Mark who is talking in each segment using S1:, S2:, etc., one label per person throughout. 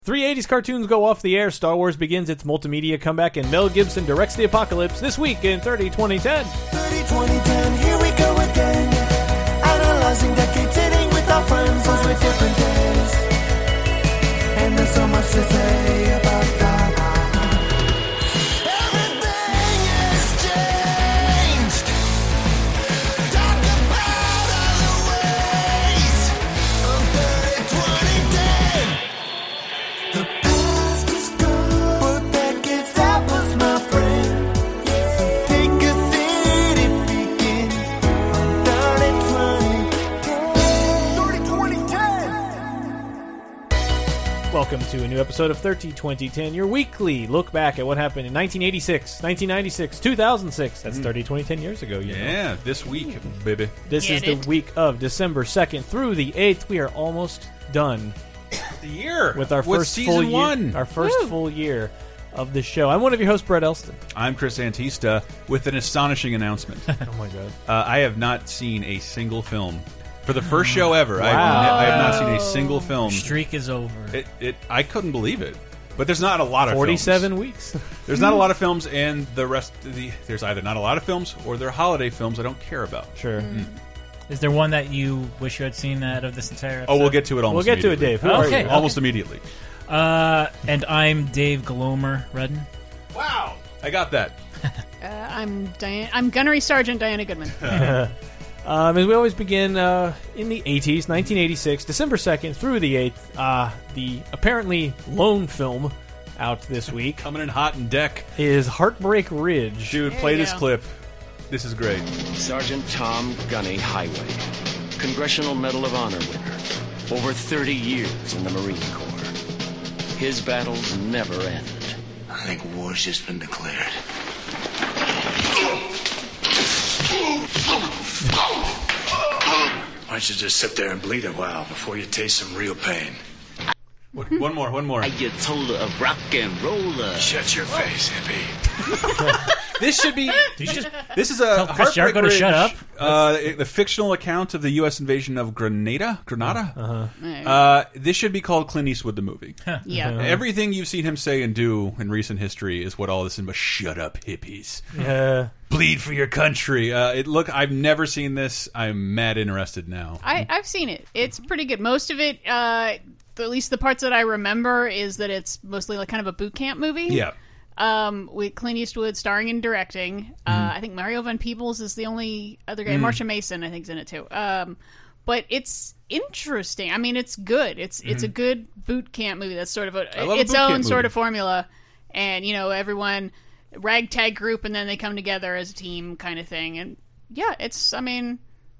S1: Three 80s cartoons go off the air, Star Wars begins its multimedia comeback, and Mel Gibson directs the apocalypse this week in 30-20-10.
S2: 30-20-10, here we go again. Analyzing decades, sitting with our friends, those were different days. And there's so much to say about that. Everything has changed. Talk about other ways. On 30-20-10. The past is gone, but that gets apples, my friend. So take a seat, it begins on 30-20-10.
S1: Welcome to a new episode of 30-20-10, your weekly look back at what happened in 1986, 1996, 2006. That's 30-20-10 years ago, you know.
S3: Yeah, this week, baby.
S1: This is the week of December 2nd through the 8th. We are almost done
S3: The year
S1: with our first
S3: season
S1: full year,
S3: one.
S1: our first full year of the show. I'm one of your hosts, Brett Elston.
S3: I'm Chris Antista with an astonishing announcement.
S1: Oh my god.
S3: I have not seen a single film. For the first show ever, I
S1: Wow.
S3: have not seen a single film.
S4: Streak is over.
S3: I couldn't believe it. But there's not a lot of
S1: 47
S3: films.
S1: weeks.
S3: There's not a lot of films, and the rest of there's either not a lot of films or they're holiday films I don't care about.
S1: Sure.
S4: Is there one that you wish you had seen out of this entire episode?
S3: Oh, we'll get to it almost
S1: We'll get to it,
S3: immediately.
S1: Dave. Who are
S4: Okay.
S1: you?
S3: Almost immediately.
S4: And I'm Dave Galomer Redden.
S3: Wow. I got that.
S5: I'm Gunnery Sergeant Diana Goodman.
S1: As we always begin in the 80s, 1986, December 2nd through the 8th, the apparently lone film out this week
S3: Coming in hot and deck.
S1: is Heartbreak Ridge.
S3: Dude,
S5: There
S3: play
S5: you
S3: this
S5: go.
S3: clip. This is great.
S6: Sergeant Tom Gunny Highway, Congressional Medal of Honor winner, over 30 years in the Marine Corps. His battles never end.
S2: I think war's just been declared. Why don't you just sit there and bleed a while before you taste some real pain?
S3: One more.
S6: I get told of rock and roller.
S2: Shut your face, hippie.
S3: This should be. This is a
S4: Tell Chris
S3: Heartbreak
S4: Jericho to
S3: Ridge,
S4: shut up.
S3: The fictional account of the U.S. invasion of Grenada. This should be called Clint Eastwood the movie.
S5: Yeah.
S3: Everything you've seen him say and do in recent history is what all this is. But shut up, hippies. Bleed for your country. I've never seen this. I'm mad interested now.
S5: I've seen it. It's pretty good. Most of it, at least the parts that I remember, is that it's mostly like kind of a boot camp movie.
S3: Yeah.
S5: With Clint Eastwood starring and directing. I think Mario Van Peebles is the only other guy. Marsha Mason, I think, is in it too. But it's interesting. I mean, it's good. It's a good boot camp movie. That's sort of
S3: love a
S5: its
S3: boot camp
S5: own sort
S3: movie.
S5: of formula. And, everyone, ragtag group, and then they come together as a team kind of thing. And, yeah, it's, I think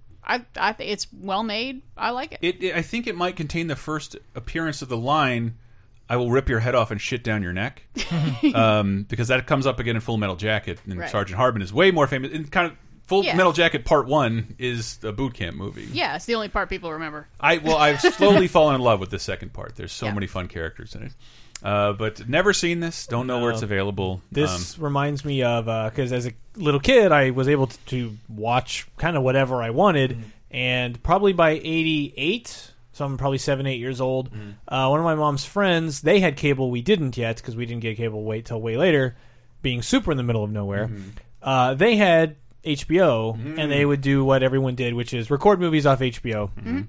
S5: it's well made. I like it.
S3: I think it might contain the first appearance of the line, "I will rip your head off and shit down your neck," because that comes up again in Full Metal Jacket, and
S5: Right.
S3: Sergeant Harbin is way more famous. And kind of Full
S5: Yeah.
S3: Metal Jacket Part 1 is a boot camp movie.
S5: Yeah, it's the only part people remember.
S3: I've slowly fallen in love with the second part. There's so
S5: Yeah.
S3: many fun characters in it. But never seen this. Don't know where it's available.
S1: This reminds me of, because as a little kid, I was able to watch kind of whatever I wanted, and probably by 88, so I'm probably 7, 8 years old, one of my mom's friends, they had cable, we didn't yet, because we didn't get cable till way later, being super in the middle of nowhere. They had HBO, and they would do what everyone did, which is record movies off HBO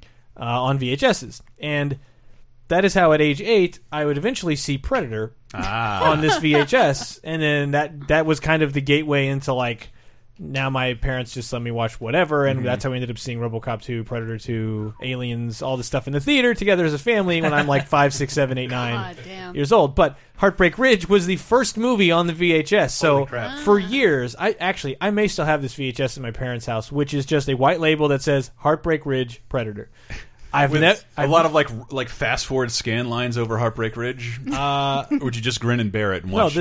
S1: on VHSs. And that is how at age 8 I would eventually see Predator on this VHS, and then that was kind of the gateway into, like, now my parents just let me watch whatever, and that's how we ended up seeing RoboCop 2, Predator 2, Aliens, all this stuff in the theater together as a family when I'm like 5, 6, 7, 8, 9
S5: God damn.
S1: years old. But Heartbreak Ridge was the first movie on the VHS, so
S3: Holy crap.
S1: for years, I may still have this VHS in my parents' house, which is just a white label that says Heartbreak Ridge Predator.
S3: With a lot of like fast forward scan lines over Heartbreak Ridge. Or would you just grin and bear it and watch?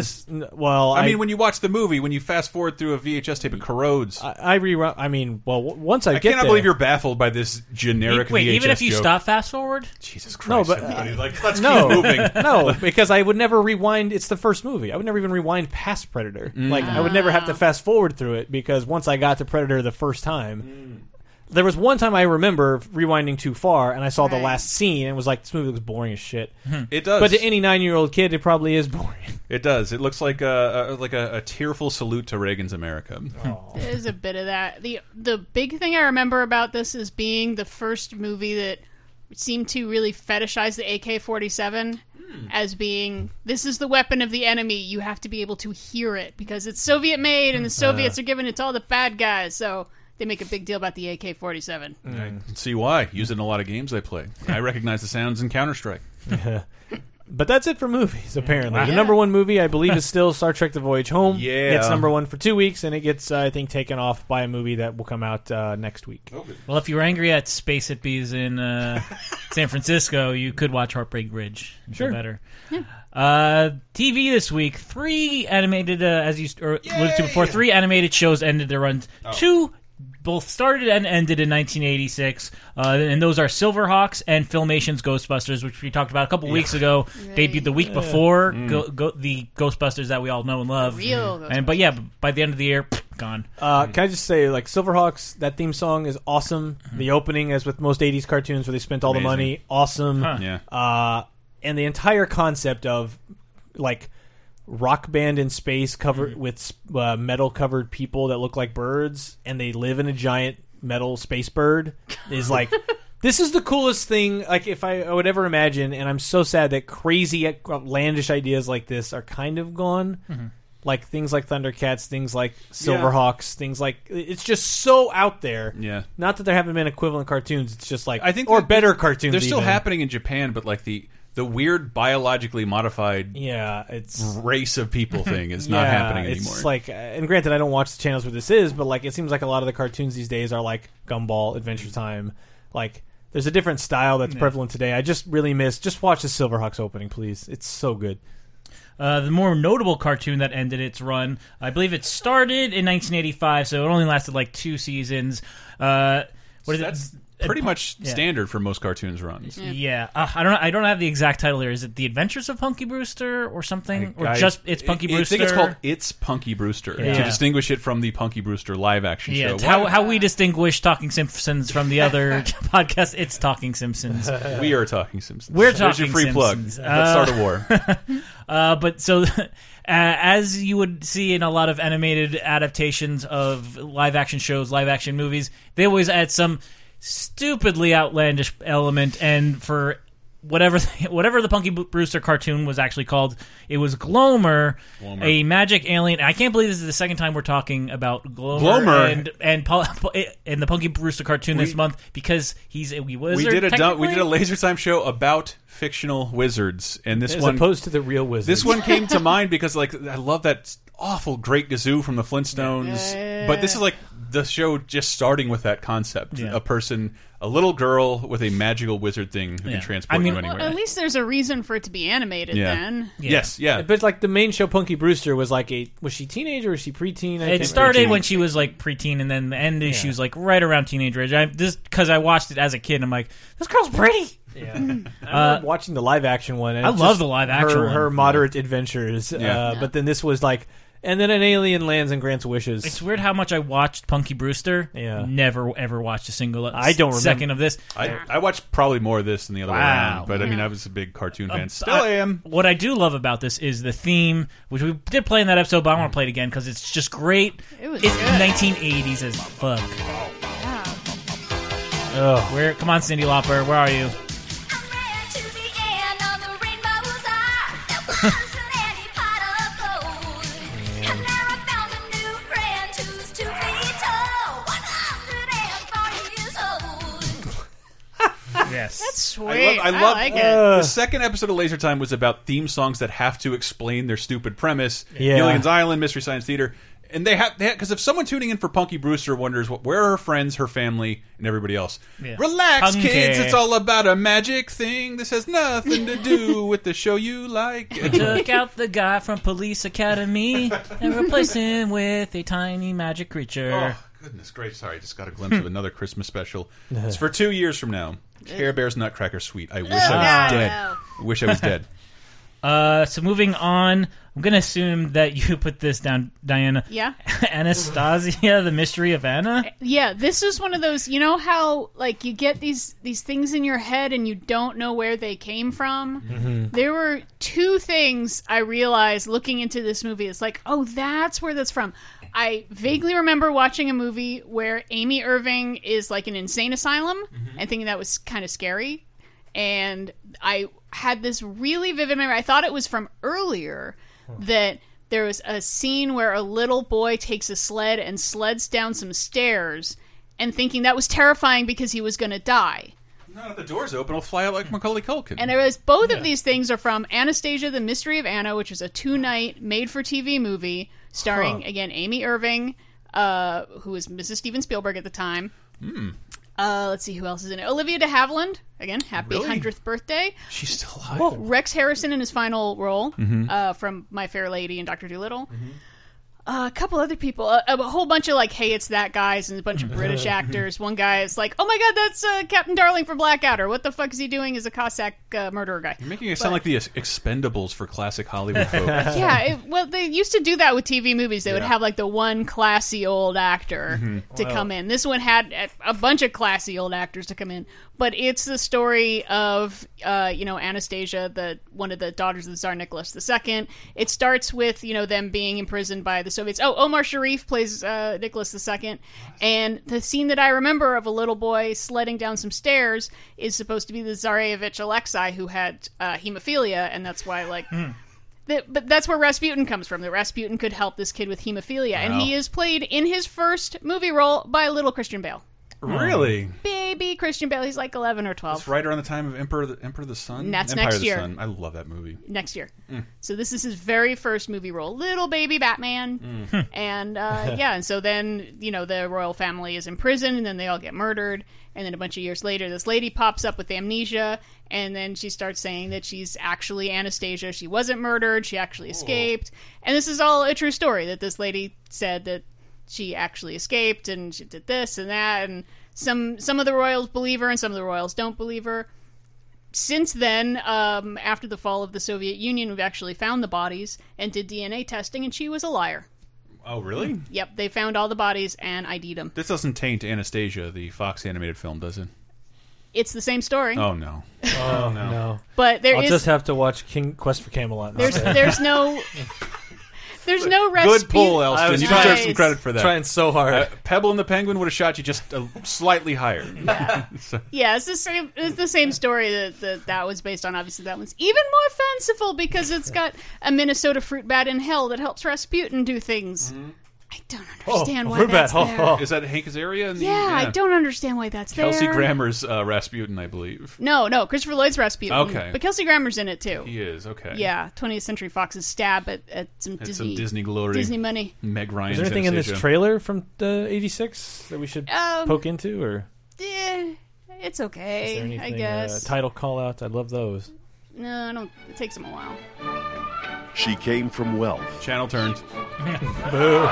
S3: I mean, when you watch the movie, when you fast forward through a VHS tape, it corrodes.
S1: I rerun. I mean, well, once I get
S3: cannot
S1: there,
S3: believe you're baffled by this generic
S4: Wait,
S3: VHS
S4: even if you
S3: joke.
S4: stop fast forward?
S3: Jesus
S1: No,
S3: Christ!
S1: but
S3: everybody, let's
S1: no,
S3: keep moving.
S1: no, because I would never rewind. It's the first movie. I would never even rewind past Predator. Like I would never have to fast forward through it because once I got to Predator the first time. there was one time I remember rewinding too far, and I saw the last scene, and was like, this movie looks boring as shit.
S3: It does.
S1: But to any 9-year-old kid, it probably is boring.
S3: It does. It looks like a tearful salute to Reagan's America.
S5: There's a bit of that. The big thing I remember about this is being the first movie that seemed to really fetishize the AK-47 as being, this is the weapon of the enemy. You have to be able to hear it because it's Soviet made, and the Soviets are giving it to all the bad guys. So they make a big deal about the AK-47.
S3: I can see why. Use it in a lot of games I play. I recognize the sounds in Counter-Strike.
S1: But that's it for movies, apparently. The number one movie, I believe, is still Star Trek The Voyage Home.
S3: Yeah.
S1: It's number one for 2 weeks, and it gets, I think, taken off by a movie that will come out next week.
S3: Okay.
S4: Well, if you were angry at Space Hippies in San Francisco, you could watch Heartbreak Ridge. Sure. Better. Yeah. TV this week, 3 animated, as you alluded to before, 3 animated shows ended their runs. 2 both started and ended in 1986, and those are Silverhawks and Filmation's Ghostbusters, which we talked about a couple weeks ago. Debuted the week before the Ghostbusters that we all know and love. But by the end of the year, gone.
S1: Can I just say, like, Silverhawks, that theme song is awesome. The opening, as with most 80s cartoons where they spent all the money, awesome.
S3: Yeah.
S1: And the entire concept of, like, rock band in space covered with metal covered people that look like birds, and they live in a giant metal space bird is like this is the coolest thing like if I would ever imagine. And I'm so sad that crazy outlandish ideas like this are kind of gone. Like things like Thundercats, things like Silverhawks, things like it's just so out there.
S3: Yeah.
S1: Not that there haven't been equivalent cartoons. It's just like
S3: I think
S1: or better cartoons.
S3: They're still happening in Japan, but like the weird biologically modified
S1: it's
S3: race of people thing is not happening anymore.
S1: It's like, and granted, I don't watch the channels where this is, but like it seems like a lot of the cartoons these days are like Gumball, Adventure Time. Like there's a different style that's prevalent today. I just really miss. Just watch the Silverhawks opening, please. It's so good.
S4: The more notable cartoon that ended its run, I believe it started in 1985, so it only lasted like 2 seasons.
S3: That's pretty much standard for most cartoons runs.
S4: I don't have the exact title here. Is it The Adventures of Punky Brewster or something, It's Punky Brewster?
S3: I think it's called It's Punky Brewster to distinguish it from the Punky Brewster live action show.
S4: It's how we distinguish Talking Simpsons from the other podcast. It's Talking Simpsons.
S3: We are Talking Simpsons.
S4: We're Talking
S3: There's your free
S4: Simpsons.
S3: plug. Let's start a war.
S4: But so. As you would see in a lot of animated adaptations of live action shows, live action movies, they always add some stupidly outlandish element, and for whatever the Punky Brewster cartoon was actually called, it was Glomer, a magic alien. I can't believe this is the second time we're talking about Glomer. and the Punky Brewster cartoon this month, because he's a wizard.
S3: We did a Laser Time show about fictional wizards, and this
S1: as
S3: one
S1: opposed to the real wizards.
S3: This one came to mind because like I love that awful Great Gazoo from the Flintstones, but this is like the show just starting with that concept. A little girl with a magical wizard thing who can transport you anywhere.
S5: Well, at least there's a reason for it to be animated then.
S3: Yes,
S1: But like the main show, Punky Brewster, was like was she teenage or was she preteen?
S4: It started when she was like preteen, and then the end she was like right around teenage age. Because I watched it as a kid, and I'm like, this girl's pretty.
S1: I remember watching the live action one. And
S4: I love the live action one.
S1: Her moderate adventures. But then this was like, and then an alien lands and grants wishes.
S4: It's weird how much I watched Punky Brewster. Never ever watched a single second of this.
S3: I watched probably more of this than the other way around. But I mean, I was a big cartoon fan. Still am.
S4: What I do love about this is the theme, which we did play in that episode, but I want to play it again because it's just great. It's 1980s as fuck. Come on, Cyndi Lauper, where are you? Yes,
S5: that's sweet.
S3: I love
S5: like it.
S3: The second episode of Laser Time was about theme songs that have to explain their stupid premise. Gilligan's Island, Mystery Science Theater, and they have because if someone tuning in for Punky Brewster wonders where are her friends, her family, and everybody else, relax, kids. It's all about a magic thing. This has nothing to do with the show you like.
S4: Took out the guy from Police Academy and replaced him with a tiny magic creature.
S3: Oh, goodness gracious! Sorry, I just got a glimpse of another Christmas special. It's for 2 years from now. Care Bears Nutcracker Suite. I wish I was dead. I wish I was dead.
S4: So moving on, I'm going to assume that you put this down, Diana.
S5: Yeah.
S4: Anastasia, the Mystery of Anna?
S5: Yeah, this is one of those, you know how, like, you get these things in your head and you don't know where they came from? Mm-hmm. There were two things I realized looking into this movie. It's like, oh, that's where that's from. I vaguely remember watching a movie where Amy Irving is, like, in an insane asylum and thinking that was kind of scary. And I had this really vivid memory. I thought it was from earlier that there was a scene where a little boy takes a sled and sleds down some stairs and thinking that was terrifying because he was going to die.
S3: Not if the door's open, it'll fly out like Macaulay Culkin.
S5: And there was both of these things are from Anastasia, the Mystery of Anna, which is a 2-night made-for-TV movie starring, again, Amy Irving, who was Mrs. Steven Spielberg at the time. Let's see who else is in it. Olivia de Havilland. Again, happy 100th birthday.
S3: She's still alive.
S5: Well, Rex Harrison in his final role from My Fair Lady and Dr. Dolittle. A couple other people. A whole bunch of, like, Hey, It's That guys and a bunch of British actors. One guy is like, oh my god, that's Captain Darling from Blackadder. What the fuck is he doing as a Cossack murderer guy?
S3: You're making it sound like the Expendables for classic Hollywood folks.
S5: Yeah, well, they used to do that with TV movies. They would have, like, the one classy old actor to come in. This one had a bunch of classy old actors to come in. But it's the story of, Anastasia, one of the daughters of the Tsar Nicholas II. It starts with, them being imprisoned by the Soviets. Oh, Omar Sharif plays Nicholas II. And the scene that I remember of a little boy sledding down some stairs is supposed to be the Tsarevich Alexei, who had hemophilia, and that's why, like... But that's where Rasputin comes from. That Rasputin could help this kid with hemophilia. Wow. And he is played in his first movie role by little Christian Bale.
S3: Really?
S5: Baby Christian Bale. He's like 11 or 12.
S3: It's right around the time of Emperor of the Sun?
S5: And that's
S3: Empire
S5: next
S3: of the
S5: year.
S3: Sun. I love that movie.
S5: Next year. So this is his very first movie role. Little baby Batman. And, and so then, the royal family is in prison, and then they all get murdered. And then a bunch of years later, this lady pops up with amnesia, and then she starts saying that she's actually Anastasia. She wasn't murdered. She actually escaped. And this is all a true story, that this lady said that she actually escaped, and she did this and that, and some of the royals believe her, and some of the royals don't believe her. Since then, after the fall of the Soviet Union, we've actually found the bodies and did DNA testing, and she was a liar.
S3: Oh, really?
S5: Yep, they found all the bodies and ID'd them.
S3: This doesn't taint Anastasia, the Fox animated film, does it?
S5: It's the same story.
S3: Oh, no.
S1: Oh, no.
S5: But
S1: I'll just have to watch Quest for Camelot.
S5: There's no... There's no Rasputin.
S3: Good pull, Elston. You deserve some credit for that.
S1: Trying so hard.
S3: Pebble and the Penguin would have shot you just slightly higher.
S5: Yeah, yeah. It's the same. It's the same story that was based on. Obviously, that one's even more fanciful because it's got a Minnesota fruit bat in hell that helps Rasputin do things. I don't understand why that's there.
S3: Is that Hank Azaria?
S5: Yeah, I don't understand why that's
S3: Kelsey
S5: there.
S3: Grammer's Rasputin, I believe.
S5: No, Christopher Lloyd's Rasputin.
S3: Okay.
S5: But Kelsey Grammer's in it, too.
S3: He is, okay.
S5: Yeah, 20th Century Fox's stab at some
S3: Disney glory.
S5: Disney money.
S3: Meg Ryan's
S1: Is there anything in this trailer from the 86 that we should poke into? Or
S5: it's okay,
S1: is there anything,
S5: I guess.
S1: Title call-outs? I love those.
S5: No, I don't. It takes them a while.
S7: She came from wealth.
S3: Channel turned.
S1: Boo.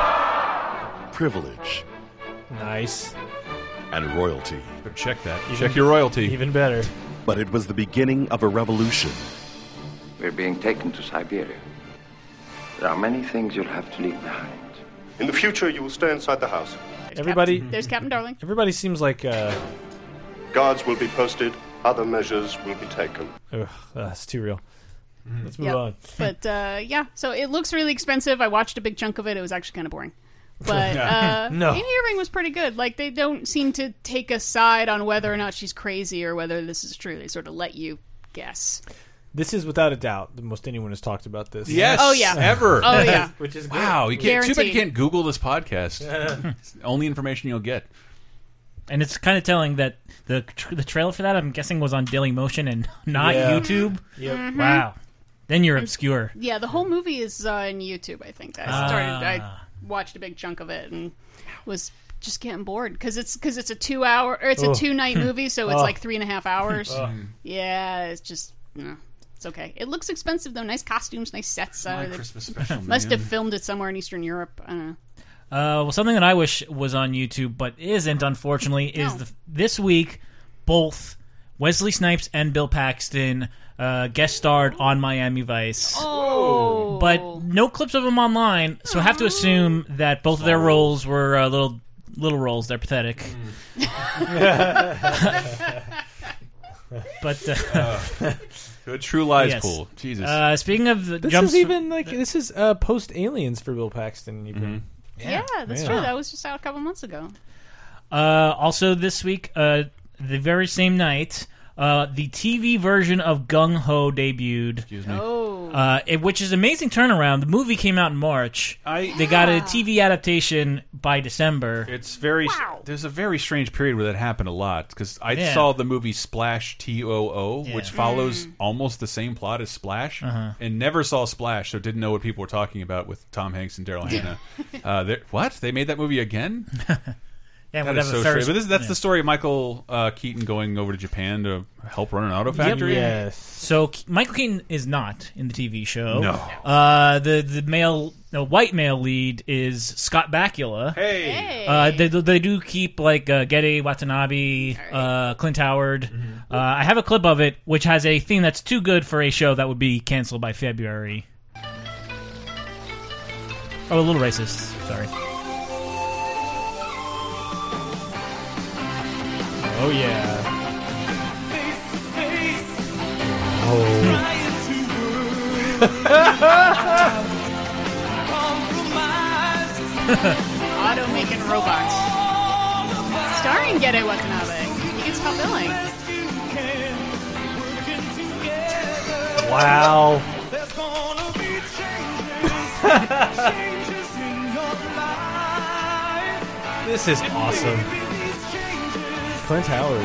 S7: Privilege.
S1: Nice.
S7: And royalty.
S3: But check that. Check your royalty.
S1: Even better.
S7: But it was the beginning of a revolution.
S8: We're being taken to Siberia. There are many things you'll have to leave behind.
S9: In the future, you will stay inside the house.
S5: There's Captain Darling.
S1: Everybody seems like...
S9: Guards will be posted. Other measures will be taken.
S1: Ugh, that's too real. Let's move on.
S5: But, so it looks really expensive. I watched a big chunk of it. It was actually kind of boring. But
S1: no.
S5: Amy Irving was pretty good. Like, they don't seem to take a side on whether or not she's crazy or whether this is true. They sort of let you guess.
S1: This is without a doubt the most anyone has talked about this.
S3: Yes.
S5: Oh, yeah.
S3: Ever.
S5: Oh, yeah.
S1: Which is good.
S3: Wow. Too bad you
S5: Guaranteed.
S3: can't Google this podcast. It's the only information you'll get.
S4: And it's kind of telling that the trailer for that, I'm guessing, was on Dailymotion and not YouTube.
S1: Yep.
S5: Mm-hmm.
S4: Wow. Then you're obscure.
S5: Yeah, the whole movie is on YouTube, I think. I watched a big chunk of it and was just getting bored because it's a 2-night movie, so it's like 3.5 hours. Yeah, it's just it's okay. It looks expensive though. Nice costumes, nice sets.
S3: Christmas special.
S5: Must have filmed it somewhere in Eastern Europe. I don't know.
S4: Well, something that I wish was on YouTube but isn't, unfortunately, is this week both Wesley Snipes and Bill Paxton guest starred on Miami Vice.
S5: Oh.
S4: But no clips of them online, so I have to assume that both of their roles were little roles. They're pathetic. But
S3: good True Lies pool. Jesus.
S4: Speaking of the
S1: this is post Aliens for Bill Paxton. Even.
S5: Yeah, that's true. That was just out a couple months ago.
S4: Also this week, the very same night, the TV version of Gung Ho debuted.
S3: Excuse me.
S4: Which is an amazing turnaround. The movie came out in March. They got a TV adaptation by December.
S3: It's there's a very strange period where that happened a lot, because I saw the movie Splash TOO, which follows almost the same plot as Splash, and never saw Splash, so didn't know what people were talking about with Tom Hanks and Daryl Hannah. What? They made that movie again?
S4: Yeah,
S3: that is so strange. But that's the story of Michael Keaton going over to Japan to help run an auto factory.
S1: Yes.
S4: So Michael Keaton is not in the TV show.
S3: No.
S4: The white male lead is Scott Bakula.
S3: Hey.
S4: They do keep like Gedde Watanabe, Clint Howard. I have a clip of it, which has a theme that's too good for a show that would be canceled by February. Oh, a little racist. Sorry.
S1: Oh, yeah.
S5: Auto-making robots. Starring Gedde Watanabe. He gets top billing.
S1: Wow. This is awesome. Clint Howard.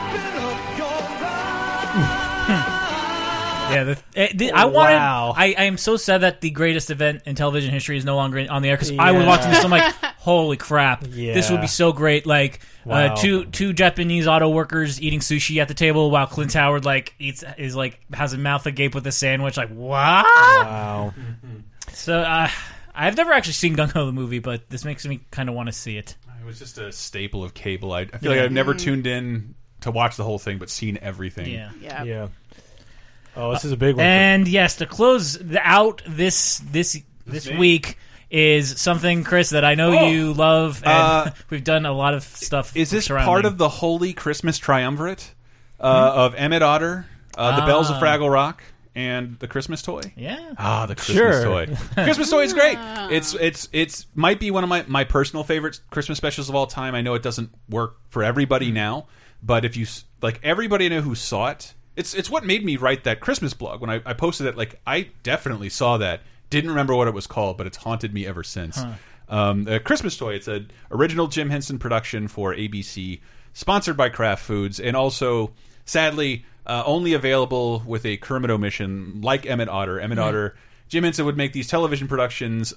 S4: I am so sad that the greatest event in television history is no longer on the air, because I was watching this. I'm like, holy crap! This would be so great. Like two Japanese auto workers eating sushi at the table while Clint Howard has a mouth agape with a sandwich. Like, what?
S1: Wow.
S4: So I've never actually seen Gung Ho the movie, but this makes me kind of want to see it.
S3: It was just a staple of cable. I feel like I've never tuned in to watch the whole thing, but seen everything.
S1: Yeah. Oh, this is a big one.
S4: And yes, to close out this week is something, Chris, that I know you love, and we've done a lot of stuff.
S3: Is this part of the holy Christmas triumvirate of Emmett Otter, the Bells of Fraggle Rock, and the Christmas toy?
S4: Yeah.
S3: The Christmas toy. Christmas toy is great. It's might be one of my personal favorite Christmas specials of all time. I know it doesn't work for everybody now, but if you everybody I know who saw it, it's what made me write that Christmas blog. When I posted it, I definitely saw that. Didn't remember what it was called, but it's haunted me ever since. A Christmas toy. It's an original Jim Henson production for ABC, sponsored by Kraft Foods, and also, sadly, only available with a Kermit omission, like Emmett Otter. Otter, Jim Henson would make these television productions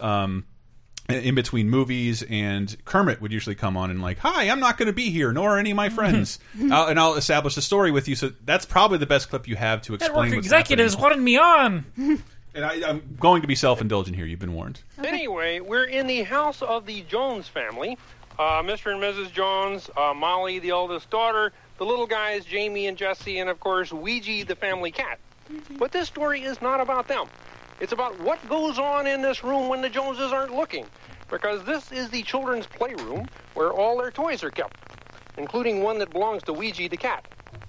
S3: in between movies, and Kermit would usually come on and hi, I'm not going to be here, nor are any of my friends, and I'll establish a story with you. So that's probably the best clip you have to explain
S4: Network executives wanted me on.
S3: And I'm going to be self-indulgent here. You've been warned.
S10: Anyway, we're in the house of the Jones family. Mr. and Mrs. Jones, Molly, the eldest daughter, the little guys, Jamie and Jesse, and, of course, Ouija, the family cat. But this story is not about them. It's about what goes on in this room when the Joneses aren't looking. Because this is the children's playroom where all their toys are kept, including one that belongs to Ouija, the cat.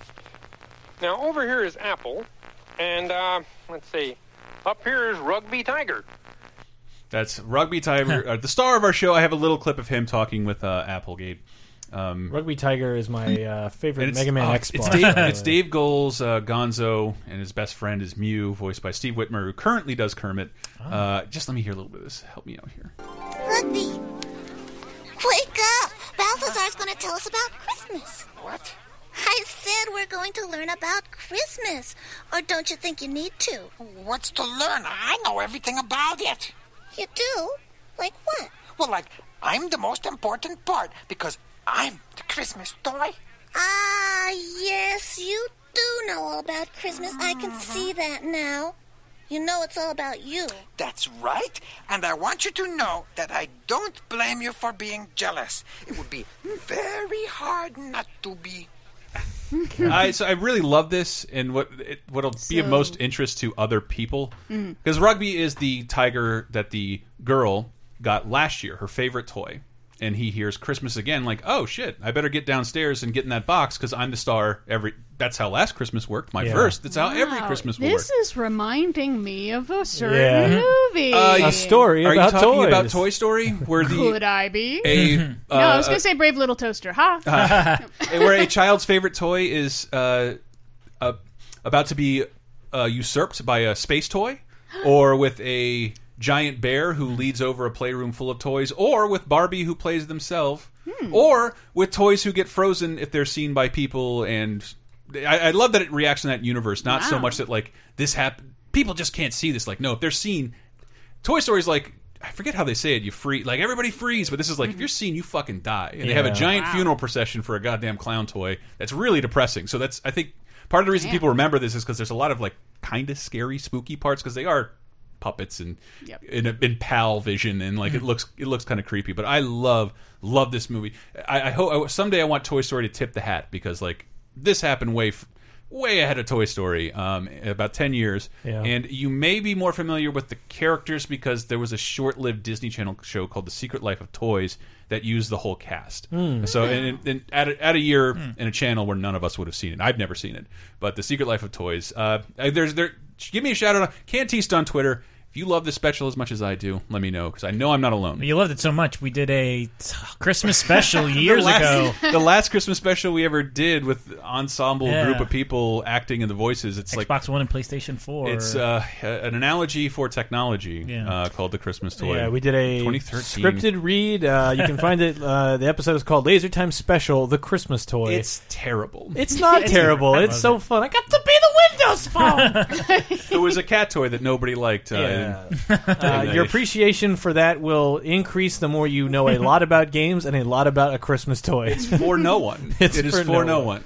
S10: Now, over here is Apple, and, let's see, up here is Rugby Tiger.
S3: That's Rugby Tiger, the star of our show. I have a little clip of him talking with Applegate.
S1: Rugby Tiger is my favorite Mega Man X block.
S3: It's Dave Goelz, Gonzo, and his best friend is Mew, voiced by Steve Whitmer, who currently does Kermit. Just let me hear a little bit of this. Help me out here.
S11: Rugby, wake up! Balthazar's going to tell us about Christmas.
S10: What?
S11: I said we're going to learn about Christmas. Or don't you think you need to?
S12: What's to learn? I know everything about it.
S11: You do? Like what?
S12: Well, I'm the most important part because I'm the Christmas toy.
S11: Ah, yes, you do know all about Christmas. I can see that now. You know it's all about you.
S12: That's right. And I want you to know that I don't blame you for being jealous. It would be very hard not to be.
S3: So I really love this, and what'll be of most interest to other people, because Rugby is the tiger that the girl got last year, her favorite toy. And he hears Christmas again, like, oh shit, I better get downstairs and get in that box because I'm the star. That's how last Christmas worked. My first. That's how every Christmas will work.
S5: This is reminding me of a certain movie.
S1: A story
S3: Are
S1: about
S3: you talking
S1: toys.
S3: about Toy Story? Where
S5: Could I be?
S3: No,
S5: I was going to say Brave Little Toaster.
S3: Where a child's favorite toy is about to be usurped by a space toy, or with a giant bear who leads over a playroom full of toys, or with Barbie who plays themselves, or with toys who get frozen if they're seen by people. And I love that it reacts in that universe, not so much that like this happened. People just can't see this. Like, no, if they're seen, Toy Story's like, I forget how they say it. You freeze, like everybody freeze, but this is like if you're seen, you fucking die. And they have a giant funeral procession for a goddamn clown toy. That's really depressing. So that's, I think, part of the reason people remember this is because there's a lot of like kind of scary, spooky parts because they are puppets and in PAL vision, and like it looks kind of creepy. But I love this movie. I hope someday I want Toy Story to tip the hat, because like this happened way ahead of Toy Story, about 10 years. And you may be more familiar with the characters because there was a short-lived Disney Channel show called The Secret Life of Toys that used the whole cast. So and at a year in a channel where none of us would have seen it. I've never seen it, but The Secret Life of Toys. Give me a shout out. Cantiste on Twitter. If you love this special as much as I do, let me know, because I know I'm not alone.
S4: You loved it so much. We did a Christmas special years ago.
S3: The last Christmas special we ever did with ensemble group of people acting in the voices. It's
S4: Xbox One and PlayStation 4.
S3: It's an analogy for technology called The Christmas Toy.
S1: Yeah, we did a
S3: 2013
S1: scripted read. You can find it. The episode is called Laser Time Special, The Christmas Toy.
S3: It's terrible.
S1: It's not terrible. It's so fun. I got to be the Windows Phone.
S3: It was a cat toy that nobody liked.
S1: Your appreciation for that will increase the more you know a lot about games and a lot about a Christmas toy.
S3: It's for no one. It is for no one.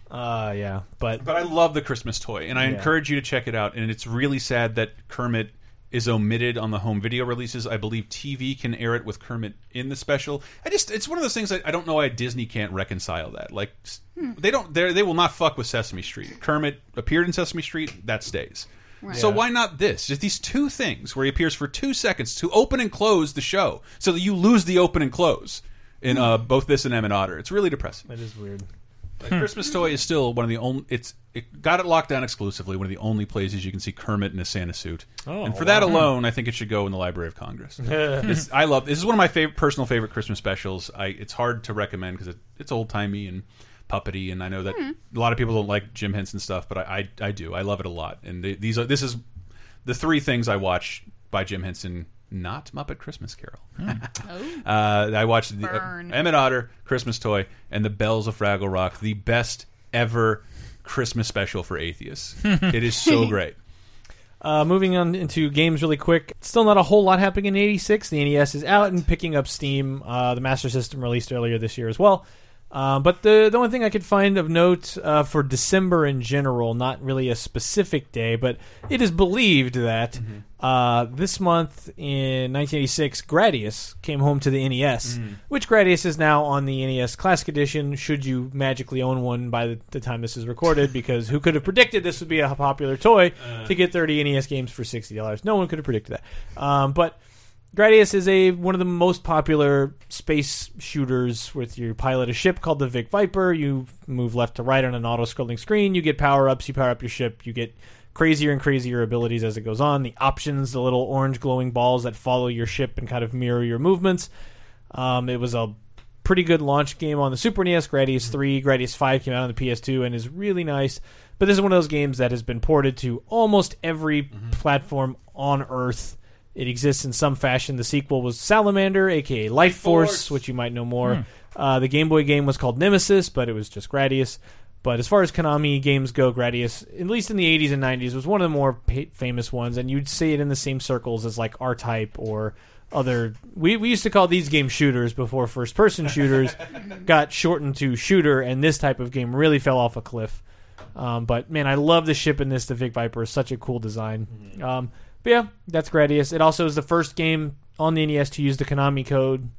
S1: But
S3: I love The Christmas Toy, and I encourage you to check it out. And it's really sad that Kermit is omitted on the home video releases. I believe TV can air it with Kermit in the special. It's one of those things I don't know why Disney can't reconcile that. Like they will not fuck with Sesame Street. Kermit appeared in Sesame Street, that stays. Right. So why not this? Just these two things where he appears for 2 seconds to open and close the show, so that you lose the open and close in both this and Em and Otter. It's really depressing.
S1: That is weird.
S3: Like, Christmas Toy is still one of the only. It got it locked down exclusively. One of the only places you can see Kermit in a Santa suit. And for that alone, I think it should go in the Library of Congress. I love this. Is one of my personal favorite Christmas specials. It's hard to recommend because it's old timey and puppety, and I know that a lot of people don't like Jim Henson stuff, but I do. I love it a lot. And this is the 3 things I watch by Jim Henson. Not Muppet Christmas Carol. I watched the Emmett Otter, Christmas Toy, and The Bells of Fraggle Rock, the best ever Christmas special for atheists. It is so great.
S1: Moving on into games really quick. Still not a whole lot happening in '86. The NES is out and picking up steam. The Master System released earlier this year as well. But the only thing I could find of note for December in general, not really a specific day, but it is believed that this month in 1986, Gradius came home to the NES, which Gradius is now on the NES Classic Edition, should you magically own one by the time this is recorded, because who could have predicted this would be a popular toy to get 30 NES games for $60? No one could have predicted that. But Gradius is one of the most popular space shooters with you pilot a ship called the Vic Viper. You move left to right on an auto-scrolling screen. You get power-ups. You power up your ship. You get crazier and crazier abilities as it goes on. The options, the little orange glowing balls that follow your ship and kind of mirror your movements. It was a pretty good launch game on the Super NES. Gradius 3, Gradius 5 came out on the PS2 and is really nice. But this is one of those games that has been ported to almost every platform on Earth. It exists in some fashion. The sequel was Salamander, a.k.a. Life Force, which you might know more. The Game Boy game was called Nemesis, but it was just Gradius. But as far as Konami games go, Gradius, at least in the 80s and 90s, was one of the more famous ones, and you'd see it in the same circles as like R-Type or other... We used to call these games shooters before first-person shooters got shortened to shooter, and this type of game really fell off a cliff. But, man, I love the ship in this. The Vic Viper is such a cool design. But yeah, that's Gradius. It also is the first game on the NES to use the Konami code.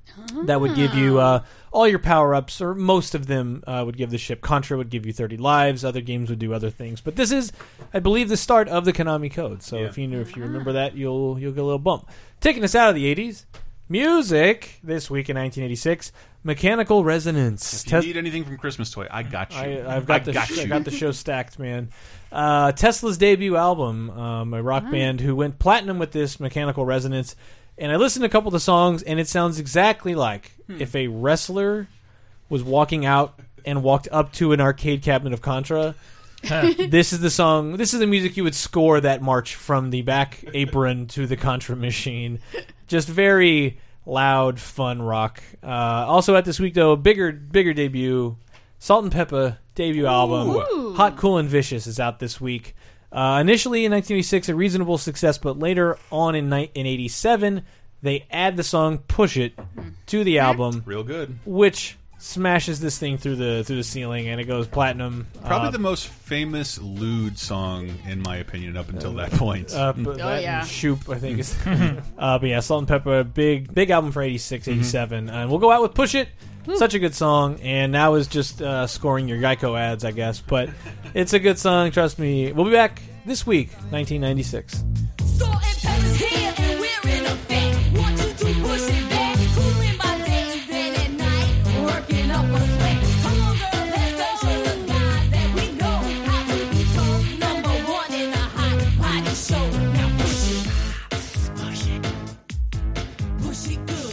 S1: that would give you all your power-ups, or most of them would give the ship. Contra would give you 30 lives. Other games would do other things. But this is, I believe, the start of the Konami code. So if you remember that, you'll get a little bump. Taking us out of the 80s, music this week in 1986, Mechanical Resonance.
S3: If you need anything from Christmas Toy, I got you.
S1: I got the show stacked, man. Tesla's debut album, a rock band who went platinum with this, Mechanical Resonance. And I listened to a couple of the songs, and it sounds exactly like if a wrestler was walking out and walked up to an arcade cabinet of Contra. This is the song. This is the music you would score that march from the back apron to the Contra machine. Just very loud, fun rock. Also at this week, though, a bigger debut. Salt and Pepper debut album.
S5: Ooh.
S1: Hot, Cool, and Vicious is out this week. Initially in 1986, a reasonable success, but later on in 87, they add the song "Push It" to the album.
S3: Real good.
S1: Which smashes this thing through the ceiling, and it goes platinum.
S3: Probably the most famous lewd song, in my opinion, up until that point.
S1: Shoop, I think is. But yeah, Salt and Pepper, big album for 86, 87, and we'll go out with "Push It." Such a good song, and now is just scoring your Geico ads, I guess. But it's a good song, trust me. We'll be back this week, 1996.
S2: Salt and pepper's here, and we're in effect. Want you to push it back. Cooling my days, then at night, working up a sweat. Come on, girl, let's go. Show the guys that we know how to be told. Number one in the hot body show. Now push it. Push it. Push it good.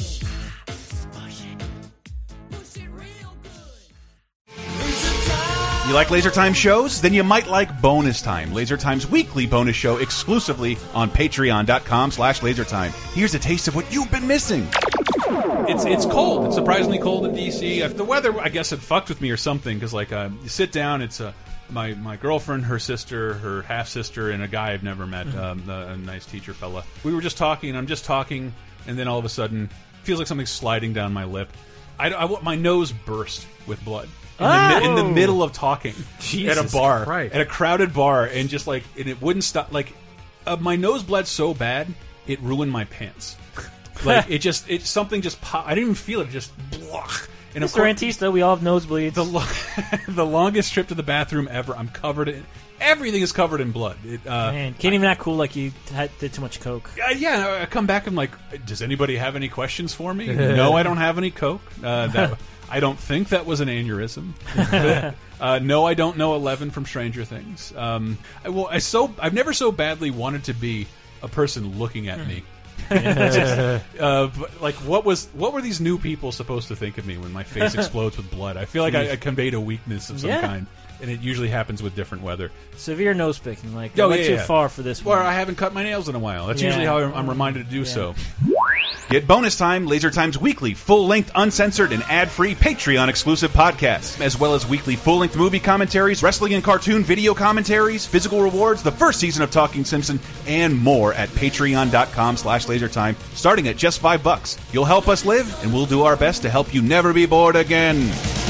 S3: You like Laser Time shows? Then you might like Bonus Time, Laser Time's weekly bonus show exclusively on patreon.com/lasertime. Here's a taste of what you've been missing. It's cold. It's surprisingly cold in D.C. The weather, I guess, had fucked with me or something, because you sit down, it's my girlfriend, her sister, her half-sister, and a guy I've never met, a nice teacher fella. We were just talking, and I'm just talking, and then all of a sudden, it feels like something's sliding down my lip. My nose burst with blood. In the middle of talking
S1: Jesus
S3: at a bar,
S1: Christ.
S3: at a crowded bar, and just and it wouldn't stop. My nose bled so bad it ruined my pants. Something just popped. I didn't even feel it. Just and
S4: Mr. Antista, we all have nosebleeds.
S3: The longest trip to the bathroom ever. I'm covered in everything is covered in blood.
S4: Man, can't even act cool like you did too much coke.
S3: Yeah, I come back and I'm like, does anybody have any questions for me? No, I don't have any coke. I don't think that was an aneurysm. No, I don't know 11 from Stranger Things. I've never so badly wanted to be a person looking at me. What were these new people supposed to think of me when my face explodes with blood? I feel like I conveyed a weakness of some kind, and it usually happens with different weather.
S4: Severe nose picking, went too far for this one.
S3: Or I haven't cut my nails in a while. That's usually how I'm reminded to do so. Get Bonus Time, Laser Time's weekly, full-length, uncensored, and ad-free Patreon-exclusive podcasts, as well as weekly full-length movie commentaries, wrestling and cartoon video commentaries, physical rewards, the first season of Talking Simpson, and more at patreon.com/lasertime, starting at just $5. You'll help us live, and we'll do our best to help you never be bored again.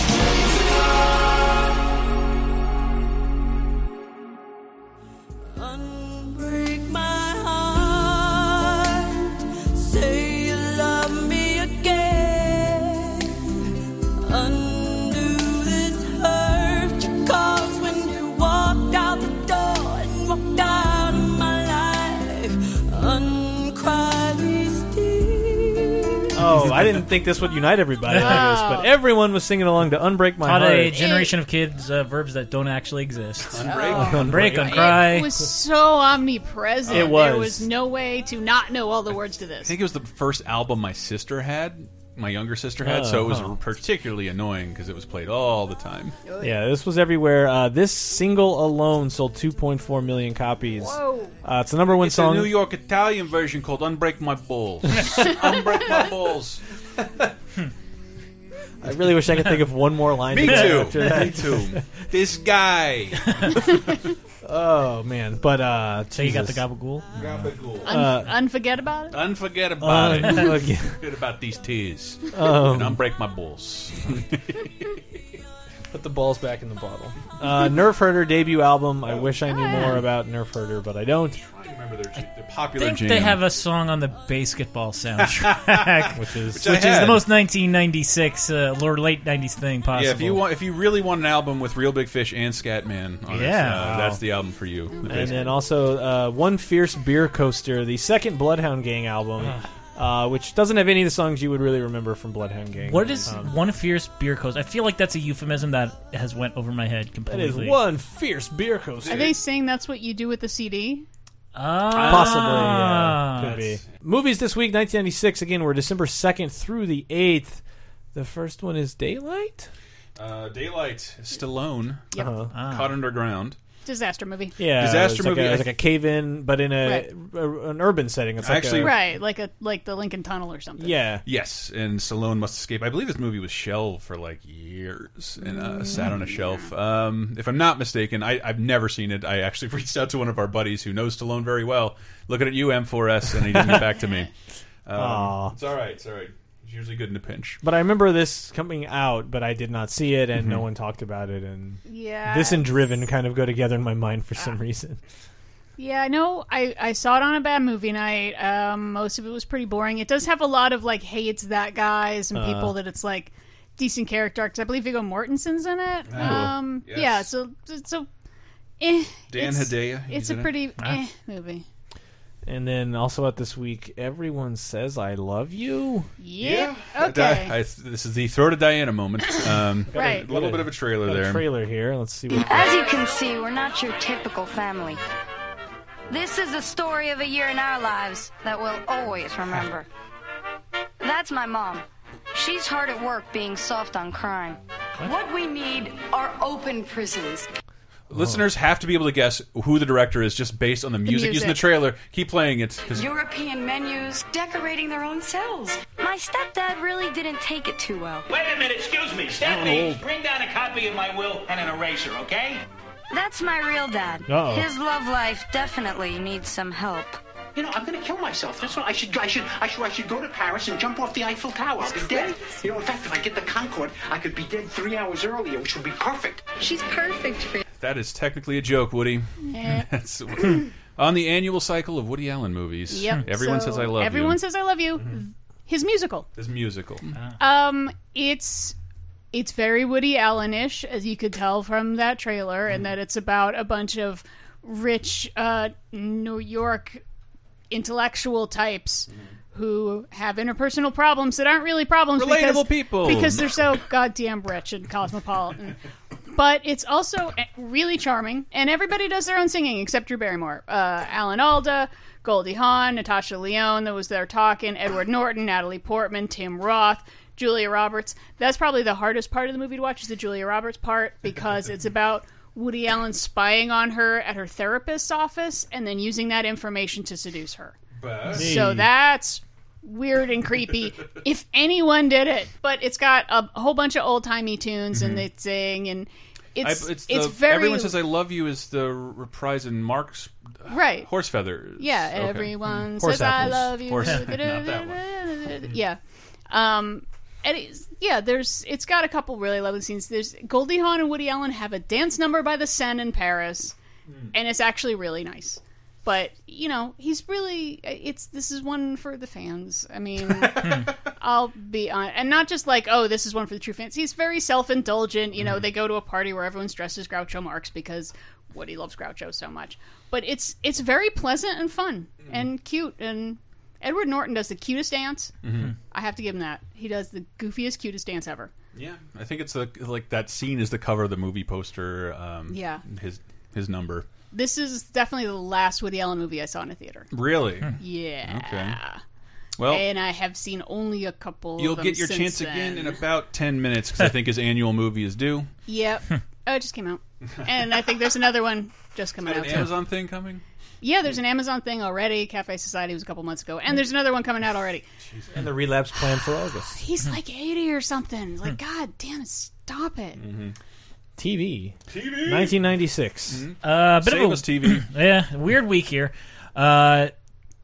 S1: I didn't think this would unite everybody, but everyone was singing along to "Unbreak My Heart."
S4: A generation of kids verbs that don't actually exist.
S3: Unbreak,
S4: uncry.
S5: It was so omnipresent.
S1: It was.
S5: There was no way to not know all the words to this.
S3: I think it was the first album my younger sister had, so it was particularly annoying because it was played all the time.
S1: Yeah, this was everywhere. This single alone sold 2.4 million copies.
S5: Whoa.
S1: It's the number one song.
S3: It's a New York Italian version called "Unbreak My Balls." Unbreak my balls.
S1: I really wish I could think of one more line.
S3: Me too. Me too. This guy.
S1: Oh man, but
S4: so you got the gabagool.
S5: Unforget about it.
S3: Unforget about it. Forget about these tears. And unbreak my balls.
S1: But
S13: the balls back in the bottle.
S1: Nerf Herder debut album. I wish I knew more about Nerf Herder, but I don't.
S3: I remember their popular
S4: I think
S3: jam.
S4: they have a song on the basketball soundtrack, which is
S3: the
S4: most 1996 or late 90s thing possible.
S3: Yeah, if you really want an album with Real Big Fish and Scatman on it, that's the album for you.
S1: And then also One Fierce Beer Coaster, the second Bloodhound Gang album, which doesn't have any of the songs you would really remember from Bloodhound Gang.
S4: What is One Fierce Beer Coaster? I feel like that's a euphemism that has went over my head completely.
S1: That is One Fierce Beer Coaster.
S5: Are they saying that's what you do with the CD?
S1: Possibly, yeah. Could be. Movies this week, 1996. Again, we're December 2nd through the 8th. The first one is Daylight?
S3: Daylight. Stallone.
S5: Yep.
S3: Caught underground.
S5: Disaster movie.
S1: Yeah,
S3: disaster movie.
S1: It's like a cave-in, but in an urban setting. It's like
S5: like the Lincoln Tunnel or something.
S1: Yeah.
S3: Yes, and Stallone must escape. I believe this movie was shelved for like years and sat on a shelf. If I'm not mistaken, I've never seen it. I actually reached out to one of our buddies who knows Stallone very well. Looking at you, M4S, and he didn't get back to me. It's all right. It's all right. He's usually good in a pinch.
S1: But I remember this coming out, but I did not see it, and no one talked about it. And this and Driven kind of go together in my mind for some reason.
S5: Yeah, I know. I saw it on a bad movie night. Most of it was pretty boring. It does have a lot of like, hey, it's that guys and people that it's like decent character arcs. I believe Viggo Mortensen's in it.
S3: Yes.
S5: Yeah, so
S3: Dan Hedaya.
S5: It's a pretty movie.
S1: And then also out this week, Everyone Says I Love You.
S5: Yeah. Okay.
S3: This is the Throw to Diana moment.
S5: Right.
S3: A little bit of a trailer there.
S1: A trailer here. Let's see what.
S14: As you can see, we're not your typical family. This is the story of a year in our lives that we'll always remember. That's my mom. She's hard at work being soft on crime.
S15: What we need are open prisons.
S3: Listeners have to be able to guess who the director is just based on the music used in the trailer. Keep playing it.
S15: European menus, decorating their own cells.
S14: My stepdad really didn't take it too well.
S16: Wait a minute, excuse me. Stephanie, bring down a copy of my will and an eraser, okay?
S14: That's my real dad.
S16: Uh-oh.
S14: His love life definitely needs some help.
S16: You know, I'm going to kill myself. That's what I should go to Paris and jump off the Eiffel Tower. I'll be dead. You know, in fact, if I get the Concorde, I could be dead 3 hours earlier, which would be perfect.
S15: She's perfect for you.
S3: That is technically a joke, Woody. That's on the annual cycle of Woody Allen movies.
S5: Yep.
S3: Everyone Says I Love You.
S5: Everyone Says I Love You. His musical. It's very Woody Allen-ish, as you could tell from that trailer, and that it's about a bunch of rich New York intellectual types who have interpersonal problems that aren't really problems.
S3: Relatable people.
S5: Because they're so goddamn rich and cosmopolitan. But it's also really charming, and everybody does their own singing except Drew Barrymore. Alan Alda, Goldie Hawn, Natasha Lyonne that was there talking, Edward Norton, Natalie Portman, Tim Roth, Julia Roberts. That's probably the hardest part of the movie to watch is the Julia Roberts part, because it's about Woody Allen spying on her at her therapist's office and then using that information to seduce her. So that's weird and creepy if anyone did it. But it's got a whole bunch of old-timey tunes and they sing, and it's very...
S3: Everyone Says I Love You is the reprise in Mark's Horse Feathers.
S5: Yeah,
S3: okay.
S5: Everyone Says I Love You.
S3: Not that one.
S5: Yeah. And it's got a couple really lovely scenes. There's Goldie Hawn and Woody Allen have a dance number by the Seine in Paris, and it's actually really nice. But you know, he's really this is one for the fans. I mean, I'll be on, and not just like, oh, this is one for the true fans. He's very self-indulgent. You know, they go to a party where everyone's dressed as Groucho Marx because Woody loves Groucho so much. But it's very pleasant and fun and cute, and Edward Norton does the cutest dance. I have to give him that. He does the goofiest, cutest dance ever.
S3: Yeah, I think it's like that scene is the cover of the movie poster.
S5: Yeah,
S3: his number.
S5: This is definitely the last Woody Allen movie I saw in a theater.
S3: Really?
S5: Yeah.
S3: Okay. Well,
S5: and I have seen only a couple.
S3: You'll
S5: of them
S3: get your
S5: since
S3: chance
S5: then.
S3: again in about 10 minutes because I think his annual movie is due.
S5: Yep. It just came out, and I think there's another one just coming out.
S3: An Amazon thing coming?
S5: Yeah, there's an Amazon thing already. Cafe Society was a couple months ago, and there's another one coming out already.
S1: And the relapse plan for August.
S5: He's like 80 or something. Like, God damn it, stop it.
S1: TV. 1996.
S4: Bit
S3: Save
S4: of
S3: us, TV.
S4: Yeah, weird week here.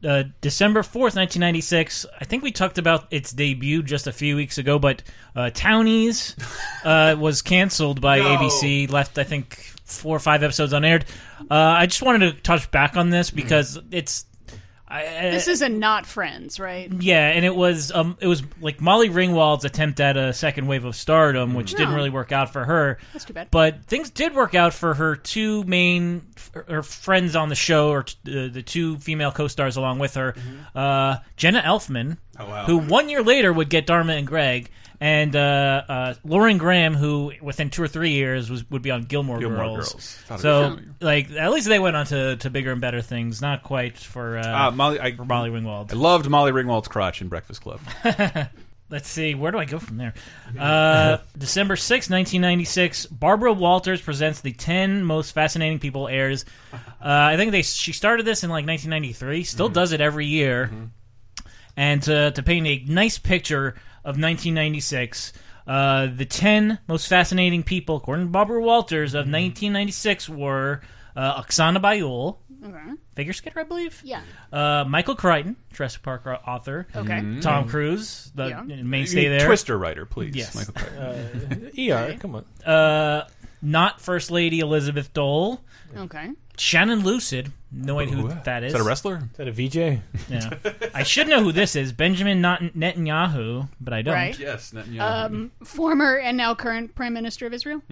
S4: December 4th, 1996. I think we talked about its debut just a few weeks ago, but Townies was canceled by ABC. Left, I think, 4 or 5 episodes unaired. I just wanted to touch back on this because it's...
S5: this is a not Friends, right?
S4: Yeah, and it was like Molly Ringwald's attempt at a second wave of stardom, which didn't really work out for her.
S5: That's too bad.
S4: But things did work out for her two main her friends on the show, or the two female co-stars along with her, Jenna Elfman, who 1 year later would get Dharma and Greg, and Lauren Graham, who within 2 or 3 years would be on Gilmore Girls. So, like, at least they went on to bigger and better things. Not quite for Molly Ringwald.
S3: I loved Molly Ringwald's crotch in Breakfast Club.
S4: Let's see, where do I go from there? December 6, 1996, Barbara Walters presents the 10 Most Fascinating People airs. I think she started this in like 1993. Still does it every year. And to paint a nice picture of 1996, the 10 most fascinating people, according to Barbara Walters, of 1996 were Oksana Bayul, figure skater, I believe.
S5: Yeah.
S4: Michael Crichton, Jurassic Park author.
S5: Okay.
S4: Tom Cruise, the mainstay there.
S3: Twister writer, please.
S4: Yes.
S3: Michael Crichton.
S1: ER, come on.
S4: Not First Lady Elizabeth Dole.
S5: Okay.
S4: Shannon Lucid. No idea who that is.
S3: Is that a wrestler?
S1: Is that a VJ?
S4: Yeah. I should know who this is. Benjamin Netanyahu, but I don't.
S5: Right.
S3: Yes, Netanyahu.
S5: Former and now current Prime Minister of Israel.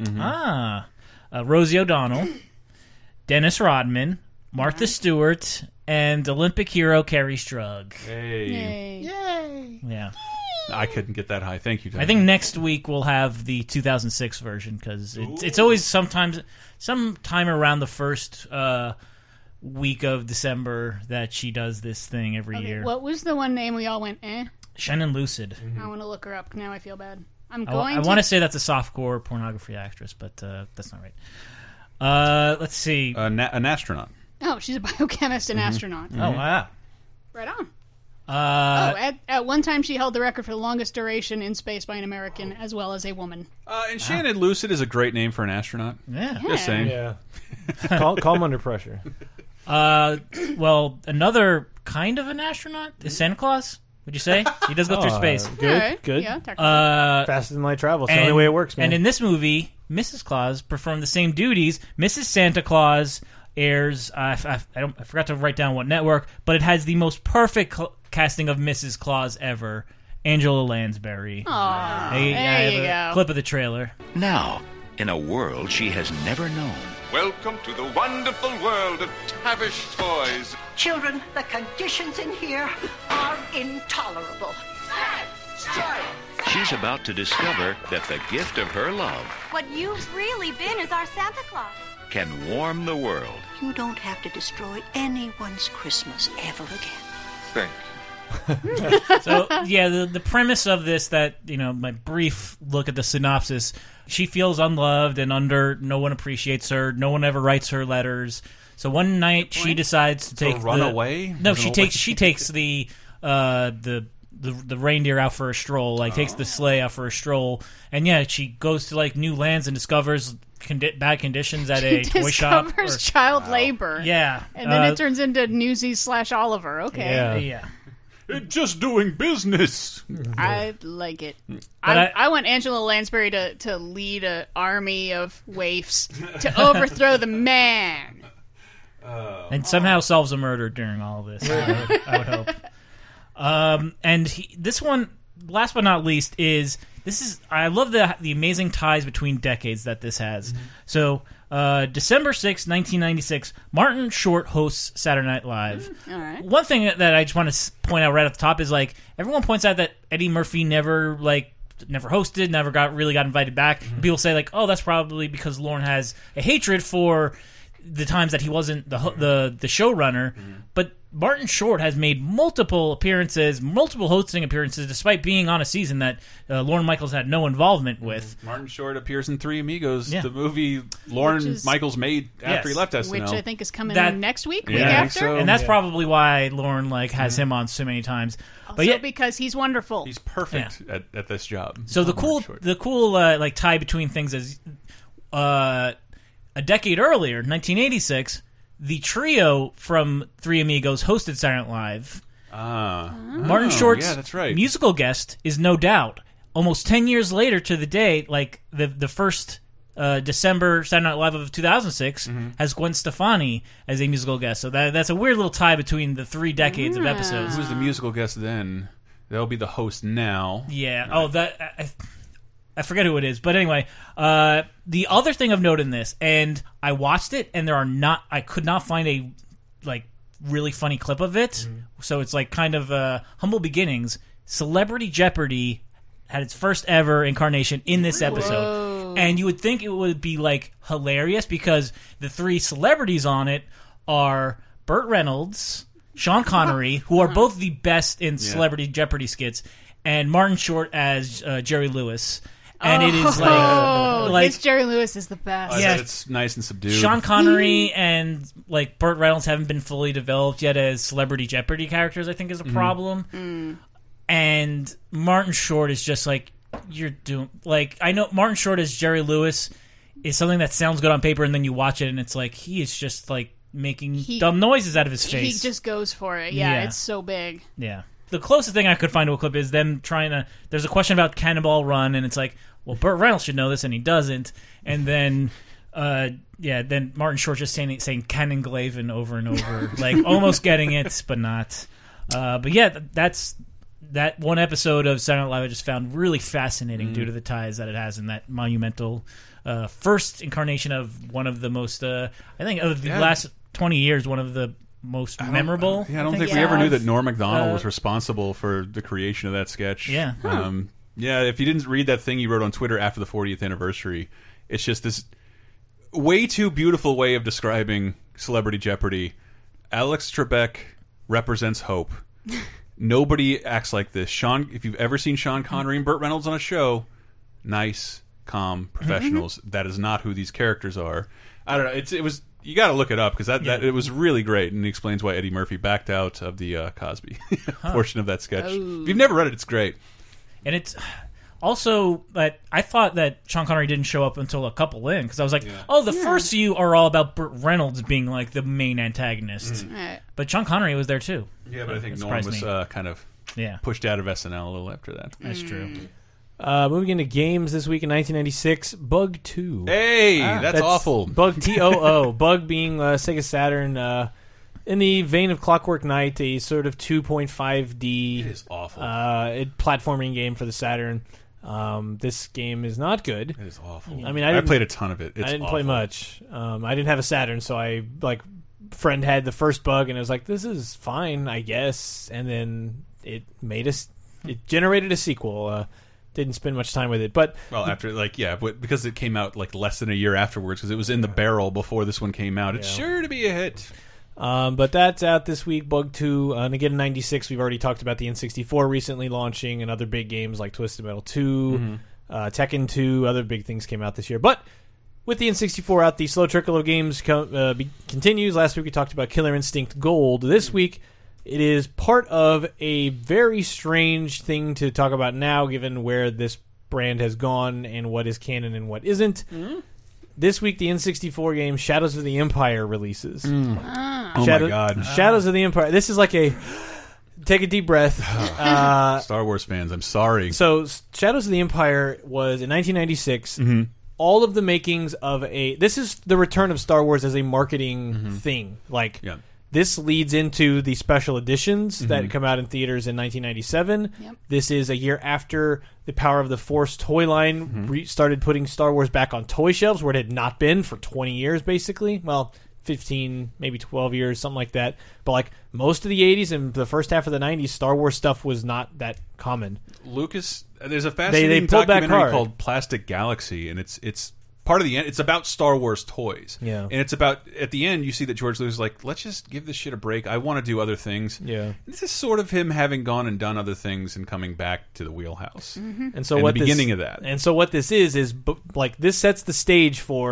S4: Rosie O'Donnell, Dennis Rodman, Martha Stewart, and Olympic hero Kerry Strug.
S3: Hey.
S5: Yay.
S4: Yeah.
S3: I couldn't get that high. Thank you, Tony.
S4: I think next week we'll have the 2006 version, because it's always sometime around the first week of December that she does this thing every year.
S5: What was the one name we all went, eh?
S4: Shannon Lucid.
S5: I want to look her up. Now I feel bad. I
S4: want to say that's a softcore pornography actress, but that's not right. Let's see.
S3: An astronaut.
S5: Oh, she's a biochemist and astronaut.
S4: Oh, wow.
S5: Right on. At one time she held the record for the longest duration in space by an American, as well as a woman.
S3: And Shannon Lucid is a great name for an astronaut.
S4: Yeah.
S3: Just saying.
S1: Yeah. Calm under pressure.
S4: Well, another kind of an astronaut is Santa Claus. Would you say he does go through space?
S1: Good,
S5: Right.
S1: good.
S5: Yeah, technically.
S1: Faster than light travel. It's the only way it works, man.
S4: And in this movie, Mrs. Claus performed the same duties. Mrs. Santa Claus airs. I forgot to write down what network, but it has the most perfect casting of Mrs. Claus ever. Angela Lansbury.
S5: Aww.
S4: There you go. Clip of the trailer.
S13: Now, in a world she has never known.
S17: Welcome to the wonderful world of Tavish toys.
S18: Children, the conditions in here are intolerable.
S13: She's about to discover that the gift of her love
S19: What you've really been is our Santa Claus.
S13: can warm the world.
S18: You don't have to destroy anyone's Christmas ever again.
S17: Thank
S4: So, yeah, the premise of this, that, my brief look at the synopsis, she feels unloved and no one appreciates her. No one ever writes her letters. So one night she decides to take
S3: run away.
S4: No, she takes the reindeer out for a stroll. Takes the sleigh out for a stroll, and she goes to new lands and discovers bad conditions at a toy shop.
S5: Discovers child labor.
S4: Yeah,
S5: and then it turns into Newsies / Oliver. Okay,
S4: yeah.
S3: It's just doing business.
S5: I like it. I want Angela Lansbury to lead an army of waifs to overthrow the man.
S4: And somehow solves a murder during all of this. I would hope. And this one, last but not least, I love the amazing ties between decades that this has. Mm-hmm. So, December 6, 1996, Martin Short hosts Saturday Night Live.
S5: All right.
S4: One thing that I just want to point out right off the top is, everyone points out that Eddie Murphy never hosted, never got invited back. Mm-hmm. People say, that's probably because Lorne has a hatred for the times that he wasn't the showrunner. Mm-hmm. But Martin Short has made multiple hosting appearances, despite being on a season that Lorne Michaels had no involvement with.
S3: Martin Short appears in Three Amigos, the movie Lorne Michaels made after he left SNL.
S5: Which I think is coming next week, week after.
S3: So.
S4: And that's probably why Lorne has him on so many times.
S5: Also because he's wonderful.
S3: He's perfect at this job.
S4: So the cool tie between things is a decade earlier, 1986, the trio from Three Amigos hosted Saturday Night Live. Martin Short's
S3: that's right.
S4: musical guest is No Doubt. Almost 10 years later to the day, like the first December Saturday Night Live of 2006 has Gwen Stefani as a musical guest. So that's a weird little tie between the 3 decades of episodes.
S3: Who was the musical guest then? That'll be the host now.
S4: Yeah. Right. Oh, I forget who it is. But anyway, the other thing of note in this, and I watched it, and I could not find a really funny clip of it. So it's like kind of humble beginnings. Celebrity Jeopardy had its first ever incarnation in this episode.
S5: Whoa.
S4: And you would think it would be like hilarious because the 3 celebrities on it are Burt Reynolds, Sean Connery, who are both the best in Celebrity Jeopardy skits, and Martin Short as Jerry Lewis. And it is like
S5: Jerry Lewis is the best.
S3: Yeah, it's nice and subdued.
S4: Sean Connery and Burt Reynolds haven't been fully developed yet as Celebrity Jeopardy characters, I think is a problem. And Martin Short is just you're doing I know Martin Short as Jerry Lewis is something that sounds good on paper, and then you watch it and it's like he is just making dumb noises out of his face.
S5: He just goes for it. Yeah, it's so big.
S4: Yeah. The closest thing I could find to a clip is them trying to... There's a question about Cannonball Run, and it's like, well, Burt Reynolds should know this, and he doesn't. And then, then Martin Short just saying Cannon Glavin over and over, almost getting it, but not. But yeah, that's that one episode of Saturday Night Live I just found really fascinating due to the ties that it has in that monumental first incarnation of one of the most, I think, of the last 20 years, one of the most memorable.
S3: I don't think we ever knew that Norm Macdonald was responsible for the creation of that sketch.
S4: Yeah.
S3: If you didn't read that thing you wrote on Twitter after the 40th anniversary, it's just this way too beautiful way of describing Celebrity Jeopardy. Alex Trebek represents hope. Nobody acts like this. If you've ever seen Sean Connery and Burt Reynolds on a show, nice, calm professionals. That is not who these characters are. I don't know. It was. You got to look it up because it was really great, and it explains why Eddie Murphy backed out of the Cosby portion of that sketch.
S5: Oh.
S3: If you've never read it, it's great.
S4: And it's also that I thought that Sean Connery didn't show up until a couple in because I was like, the first few are all about Burt Reynolds being the main antagonist, but Sean Connery was there too.
S3: Yeah, but I think Norm was kind of pushed out of SNL a little after that.
S4: That's true.
S1: Moving into games this week in 1996, Bug 2.
S3: Hey, that's awful.
S1: Bug TOO. Bug being Sega Saturn. In the vein of Clockwork Knight, a sort of 2.5D.
S3: It is awful.
S1: Platforming game for the Saturn. This game is not good.
S3: It is awful.
S1: I mean,
S3: I played a ton of it. It's
S1: I didn't
S3: awful.
S1: play much. I didn't have a Saturn, so I friend had the first Bug, and I was like, this is fine, I guess. And then it generated a sequel. Didn't spend much time with it, but
S3: after because it came out less than a year afterwards, because it was in the barrel before this one came out. It's sure to be a hit.
S1: But that's out this week, Bug 2. And again, in 96, we've already talked about the N64 recently launching, and other big games like Twisted Metal 2, Tekken 2, other big things came out this year. But with the N64 out, the slow trickle of games continues. Last week we talked about Killer Instinct Gold. This week, it is part of a very strange thing to talk about now, given where this brand has gone and what is canon and what isn't. This week, the N64 game Shadows of the Empire releases.
S3: Oh my God.
S1: Shadows of the Empire. This is like a... Take a deep breath.
S3: Star Wars fans, I'm sorry.
S1: So, Shadows of the Empire was in 1996. All of the makings of this is the return of Star Wars as a marketing thing. This leads into the special editions that come out in theaters in 1997.
S5: Yep.
S1: This is a year after the Power of the Force toy line started putting Star Wars back on toy shelves, where it had not been for 20 years, basically. Well, 15, maybe 12 years, something like that. But most of the 80s and the first half of the 90s, Star Wars stuff was not that common.
S3: Lucas, there's a fascinating documentary called Plastic Galaxy, and it's part of the end. It's about Star Wars toys.
S1: Yeah.
S3: And it's about, at the end, you see that George Lucas is like, let's just give this shit a break. I want to do other things.
S1: Yeah.
S3: This is sort of him having gone and done other things and coming back to the wheelhouse.
S1: And so
S3: the beginning of that.
S1: And so what this is this sets the stage for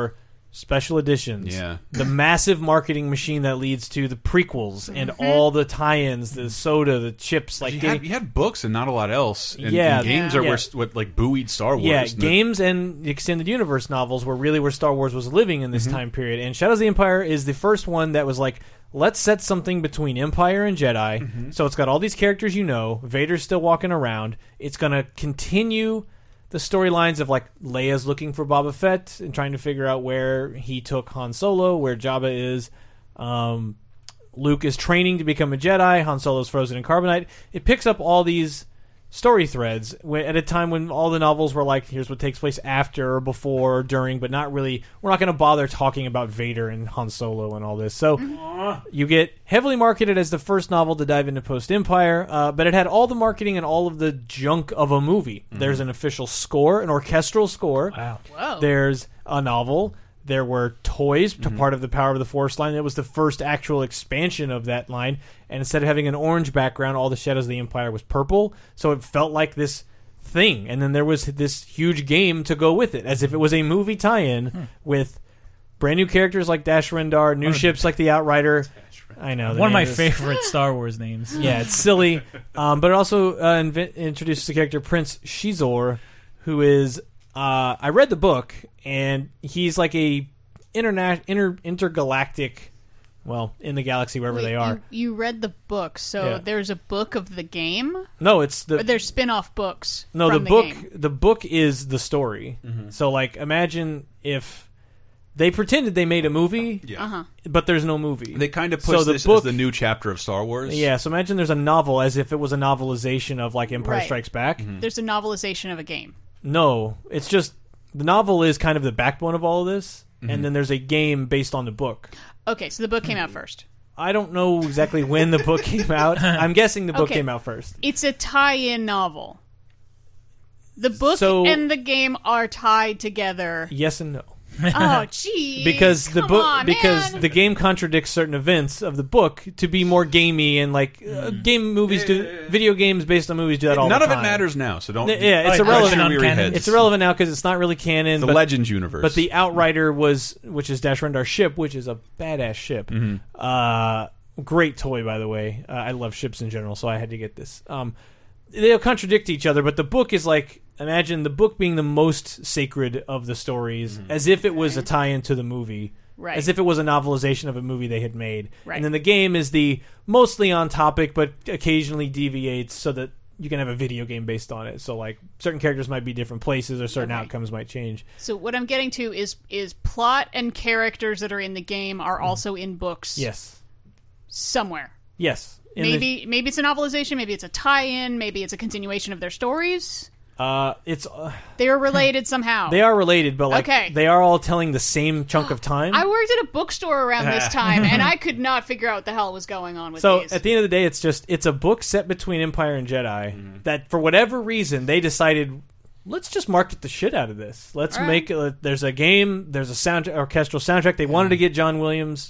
S1: special editions,
S3: Yeah.
S1: the massive marketing machine that leads to the prequels and all the tie-ins, the soda, the chips. Like
S3: you had books and not a lot else. And,
S1: Yeah.
S3: and games
S1: Yeah.
S3: are where what like buoyed Star Wars.
S1: Yeah,
S3: And
S1: games and the extended universe novels were really where Star Wars was living in this time period. And Shadows of the Empire is the first one that was like, let's set something between Empire and Jedi. So it's got all these characters you know. Vader's still walking around. It's going to continue the storylines of like Leia's looking for Boba Fett and trying to figure out where he took Han Solo, where Jabba is. Luke is training to become a Jedi. Han Solo's frozen in carbonite. It picks up all these story threads at a time when all the novels were like, here's what takes place after or before or during, but not really, we're not going to bother talking about Vader and Han Solo and all this. So you get heavily marketed as the first novel to dive into post-Empire, but it had all the marketing and all of the junk of a movie. There's an official score, an orchestral score.
S4: Wow.
S5: Whoa.
S1: There's a novel. There were toys to part of the Power of the Force line. It was the first actual expansion of that line. And instead of having an orange background, all the Shadows of the Empire was purple. So it felt like this thing. And then there was this huge game to go with it, as if it was a movie tie-in with brand new characters like Dash Rendar, new ships like the Outrider. I know.
S4: One of my favorite Star Wars names.
S1: Yeah, it's silly. But it also introduces the character Prince Shizor, who is... I read the book, and he's like a intergalactic, well, in the galaxy wherever they are.
S5: You read the book, so there's a book of the game?
S1: No, it's the...
S5: Or there's spin-off books
S1: No,
S5: from
S1: the book.
S5: game.
S1: The book is the story. So, like, imagine if they pretended they made a movie, but there's no movie.
S3: They kind of push this as the new chapter of Star Wars.
S1: Yeah, so imagine there's a novel as if it was a novelization of, like, Empire
S5: Right.
S1: Strikes Back.
S5: There's a novelization of a game.
S1: No, it's just the novel is kind of the backbone of all of this, and then there's a game based on the book.
S5: Okay, so the book came out first.
S1: I don't know exactly when the book came out. I'm guessing the book came out first.
S5: It's a tie-in novel. The book
S1: So-
S5: and the game are tied together.
S1: Yes and no.
S5: Oh, gee.
S1: Because the
S5: come
S1: book,
S5: on,
S1: because
S5: man.
S1: the game contradicts certain events of the book to be more gamey, and like game movies do, video games based on movies do that all
S3: None
S1: the
S3: of
S1: time.
S3: it matters now, so don't.
S1: Yeah, it's
S3: don't
S1: irrelevant.
S3: your weary heads.
S1: It's irrelevant now because it's not really canon.
S3: The
S1: but,
S3: Legends universe.
S1: But the Outrider which is Dash Rendar's ship, which is a badass ship. Great toy, by the way. I love ships in general, so I had to get this. They'll contradict each other, but the book is like, imagine the book being the most sacred of the stories, as if it was a tie-in to the movie.
S5: Right.
S1: As if it was a novelization of a movie they had made.
S5: Right.
S1: And then the game is the mostly on topic, but occasionally deviates so that you can have a video game based on it. So, like, certain characters might be different places or certain outcomes might change.
S5: So what I'm getting to is plot and characters that are in the game are also in books.
S1: Yes.
S5: Somewhere.
S1: Yes.
S5: Maybe it's a novelization, maybe it's a tie-in, maybe it's a continuation of their stories.
S1: It's
S5: They are related somehow.
S1: they are related, but like
S5: Okay.
S1: they are all telling the same chunk of time.
S5: I worked at a bookstore around this time, and I could not figure out what the hell was going on with
S1: So
S5: these.
S1: at the end of the day, it's a book set between Empire and Jedi that for whatever reason they decided, let's just market the shit out of this. Let's
S5: All right.
S1: make there's a game, there's a orchestral soundtrack. They wanted to get John Williams.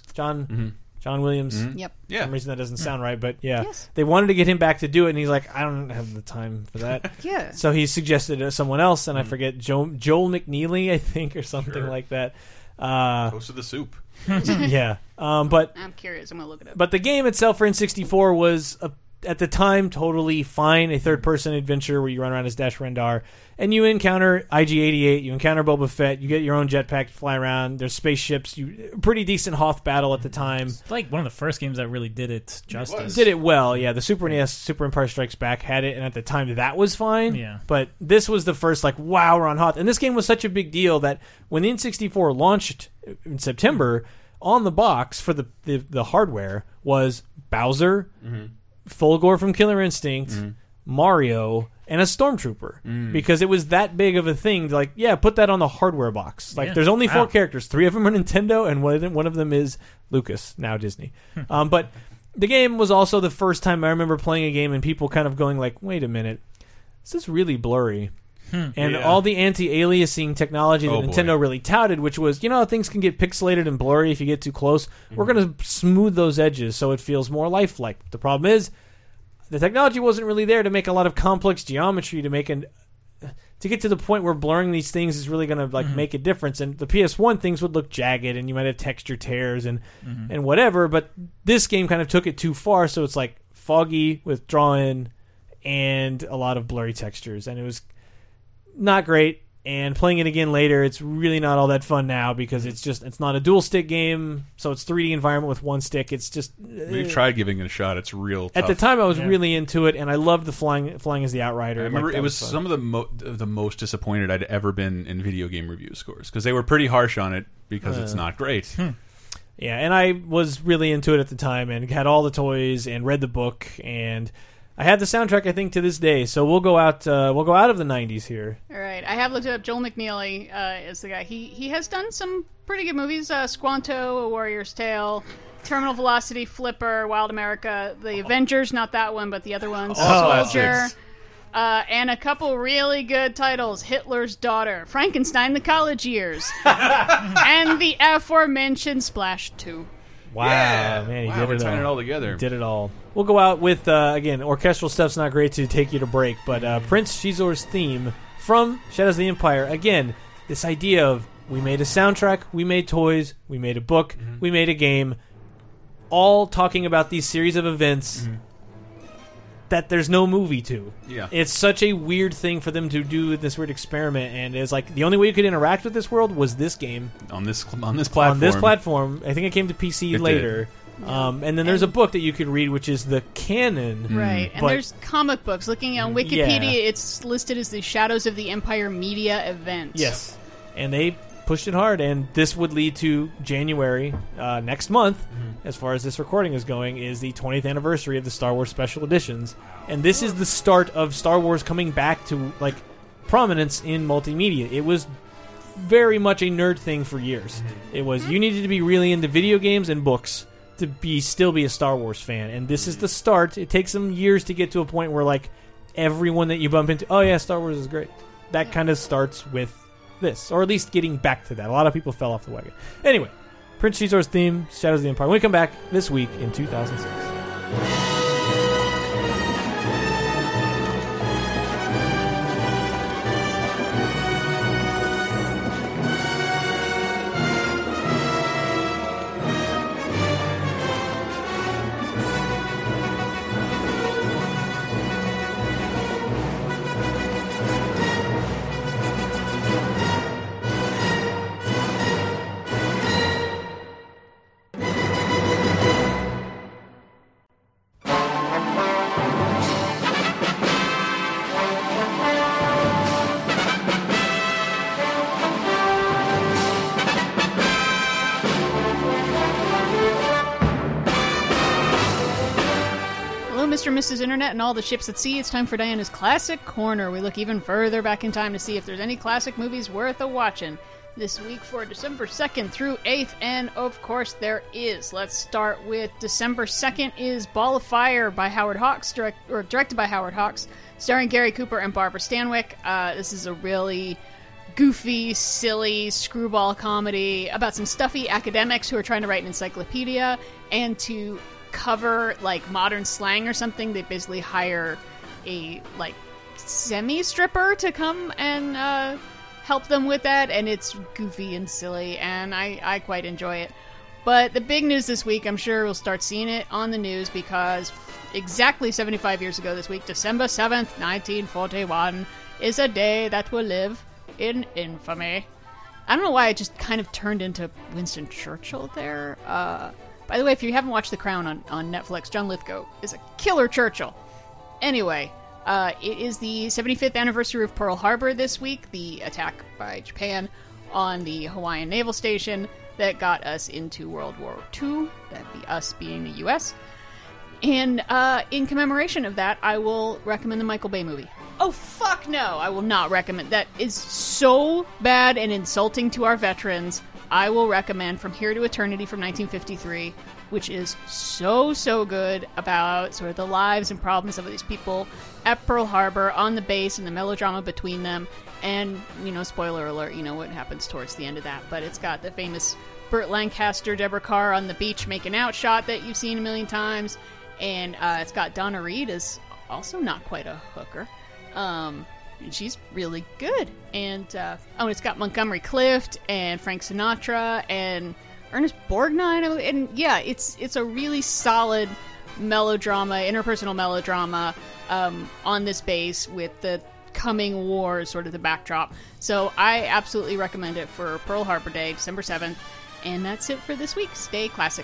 S5: Yep.
S1: For some reason that doesn't sound right, but yeah.
S5: Yes.
S1: They wanted to get him back to do it, and he's like, I don't have the time for that.
S5: Yeah.
S1: So he suggested someone else, and I forget, Joel McNeely, I think, or something like that.
S3: Toast of the soup.
S1: Yeah. But
S5: I'm curious. I'm going to look it up.
S1: But the game itself for N64 was, at the time, totally fine. A third-person adventure where you run around as Dash Rendar. And you encounter IG-88, you encounter Boba Fett, you get your own jetpack to fly around, there's spaceships, pretty decent Hoth battle at the time.
S4: It's like one of the first games that really did it justice.
S1: Did it well, yeah. The Super NES, Super Empire Strikes Back had it, and at the time that was fine.
S4: Yeah.
S1: But this was the first, like, wow, we're on Hoth. And this game was such a big deal that when the N64 launched in September, on the box for the hardware was Bowser, Fulgore from Killer Instinct, Mario, and a Stormtrooper. Because it was that big of a thing. Like, yeah, put that on the hardware box. Like,
S4: Yeah.
S1: there's only 4
S4: Wow.
S1: characters. 3 of them are Nintendo, and one of them is Lucas, now Disney. But the game was also the first time I remember playing a game and people kind of going like, wait a minute, this is really blurry. And all the anti-aliasing technology that Nintendo really touted, which was, you know how things can get pixelated and blurry if you get too close? We're going to smooth those edges so it feels more lifelike. The problem is, the technology wasn't really there to make a lot of complex geometry, to make to get to the point where blurring these things is really going to make a difference. And the PS1 things would look jagged, and you might have texture tears and whatever. But this game kind of took it too far, so it's like foggy with draw-in and a lot of blurry textures, and it was not great. And playing it again later, it's really not all that fun now because it's not a dual stick game, so it's 3D environment with one stick. It's just
S3: we've tried giving it a shot. It's real tough.
S1: At the time, I was really into it, and I loved the flying as the Outrider.
S3: I remember it was some of the most disappointed I'd ever been in video game review scores because they were pretty harsh on it because it's not great.
S1: Yeah, and I was really into it at the time and had all the toys and read the book, and I had the soundtrack, I think, to this day. So we'll go out of the 90s here.
S5: All right. I have looked it up. Joel McNeely is the guy. He has done some pretty good movies. Squanto, A Warrior's Tale, Terminal Velocity, Flipper, Wild America, The Avengers, not that one, but the other ones. Soldier. And a couple really good titles. Hitler's Daughter, Frankenstein, The College Years, and the aforementioned Splash 2.
S1: Wow, man, he did
S3: we're tying it all together.
S1: He did it all. We'll go out with, again, orchestral stuff's not great to take you to break, but Prince Shizor's theme from Shadows of the Empire. Again, this idea of we made a soundtrack, we made toys, we made a book, we made a game, all talking about these series of events that there's no movie to.
S3: Yeah.
S1: It's such a weird thing for them to do this weird experiment, and it's like the only way you could interact with this world was this game.
S3: On this platform.
S1: On this platform. I think it came to PC later. And then there's a book that you could read, which is the canon.
S5: Right, and there's comic books. Looking on Wikipedia, it's listed as the Shadows of the Empire media event.
S1: Yes, and they pushed it hard, and this would lead to January next month, as far as this recording is going, is the 20th anniversary of the Star Wars Special Editions. And this is the start of Star Wars coming back to prominence in multimedia. It was very much a nerd thing for years. It was, you needed to be really into video games and books to still be a Star Wars fan, and this is the start. It takes some years to get to a point where everyone that you bump into, oh yeah, Star Wars is great. That kind of starts with this, or at least getting back to that. A lot of people fell off the wagon. Anyway, Prince Shizor's theme, Shadows of the Empire. When we come back this week in 2006.
S5: Mr. and Mrs. Internet and all the ships at sea, it's time for Diana's Classic Corner. We look even further back in time to see if there's any classic movies worth a watching this week for December 2nd through 8th, and of course there is. Let's start with December 2nd is Ball of Fire by Howard Hawks, directed by Howard Hawks, starring Gary Cooper and Barbara Stanwyck. This is a really goofy, silly screwball comedy about some stuffy academics who are trying to write an encyclopedia, and to cover modern slang or something, they basically hire a semi-stripper to come and help them with that, and it's goofy and silly, and I quite enjoy it. But the big news this week, I'm sure we'll start seeing it on the news, because exactly 75 years ago this week, December 7th, 1941, is a day that will live in infamy. I don't know why I just kind of turned into Winston Churchill there. By the way, if you haven't watched The Crown on Netflix, John Lithgow is a killer Churchill. Anyway, it is the 75th anniversary of Pearl Harbor this week, the attack by Japan on the Hawaiian Naval Station that got us into World War II, that be us being the U.S. And in commemoration of that, I will recommend the Michael Bay movie. Oh, fuck no! I will not recommend. That is so bad and insulting to our veterans. I will recommend From Here to Eternity from 1953, which is so good about sort of the lives and problems of these people at Pearl Harbor, on the base, and the melodrama between them. And, spoiler alert, what happens towards the end of that. But it's got the famous Burt Lancaster, Deborah Carr on the beach making out shot that you've seen a million times. And it's got Donna Reed as also not quite a hooker. and she's really good. And it's got Montgomery Clift and Frank Sinatra and Ernest Borgnine, and yeah, it's a really solid melodrama, interpersonal melodrama on this base with the coming war as sort of the backdrop. So I absolutely recommend it for Pearl Harbor Day, December 7th. And that's it for this week's Stay Classic.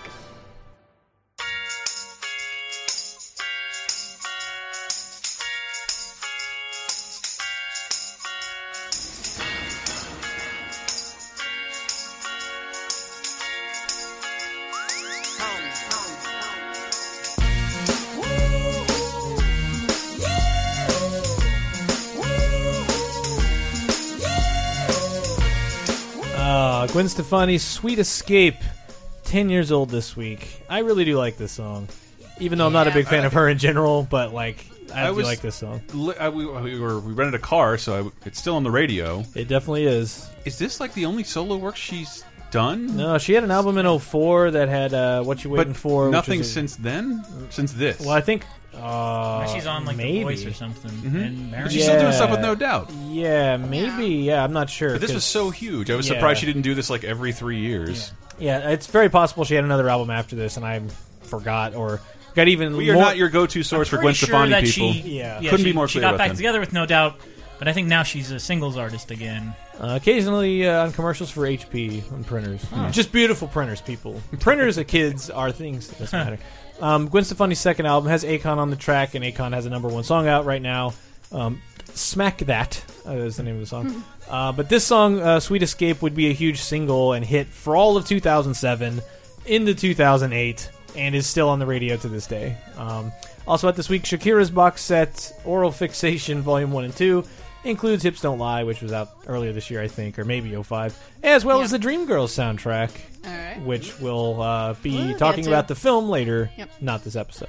S1: Gwen Stefani's Sweet Escape, 10 years old this week. I really do like this song, even though I'm not a big fan of her in general, but like I do like this song.
S3: We rented a car, so it's still on the radio.
S1: It definitely is.
S3: Is this like the only solo work she's done?
S1: No, she had an album in 2004 that had What You Waiting For.
S3: Nothing since then? Since this?
S1: Well, I think...
S4: she's on like
S1: maybe.
S4: The Voice or something.
S3: But she's still doing stuff with No Doubt.
S1: Yeah, maybe. Yeah, I'm not sure.
S3: But this was so huge. I was surprised she didn't do this like every 3 years.
S1: Yeah, it's very possible she had another album after this, and I forgot or got even.
S3: We are not your go-to source for Gwen Stefani, people. Couldn't be more clear
S4: She got
S3: about
S4: back
S3: them.
S4: together with No Doubt, but I think now she's a singles artist again.
S1: Occasionally on commercials for HP and printers. Just beautiful printers, people. Printers of kids are things that doesn't matter. Gwen Stefani's second album has Akon on the track, and Akon has a #1 song out right now. Smack That is the name of the song. But this song, Sweet Escape, would be a huge single and hit for all of 2007 into 2008 and is still on the radio to this day. Also at this week, Shakira's box set, Oral Fixation Volume 1 and 2, includes Hips Don't Lie, which was out earlier this year, I think, or maybe 2005, as well as the Dreamgirls soundtrack, which we'll be talking about the film later, not this episode.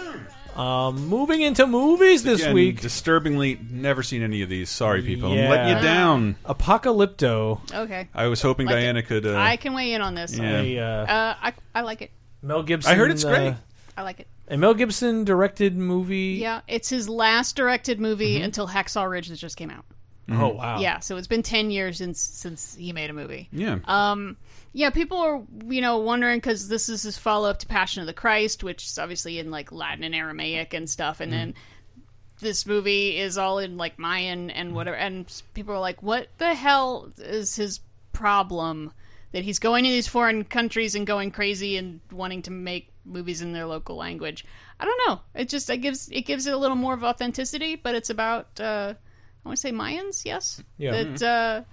S1: Moving into movies this week.
S3: Disturbingly, never seen any of these. Sorry, people. I'm letting you down.
S1: Apocalypto.
S5: Okay.
S3: I was hoping Diana could...
S5: I can weigh in on this.
S3: Yeah.
S5: I like it.
S1: Mel Gibson.
S3: I heard it's great.
S5: I like it.
S1: A Mel Gibson directed movie.
S5: Yeah, it's his last directed movie until Hacksaw Ridge that just came out.
S1: Oh, wow.
S5: Yeah, so it's been 10 years since he made a movie.
S3: Yeah.
S5: Yeah, people are, wondering because this is his follow-up to Passion of the Christ, which is obviously in, like, Latin and Aramaic and stuff, and then this movie is all in, like, Mayan and whatever, and people are like, what the hell is his problem that he's going to these foreign countries and going crazy and wanting to make movies in their local language? I don't know. It gives it a little more of authenticity, but it's about, I want to say Mayans, yes?
S1: Yeah.
S5: That,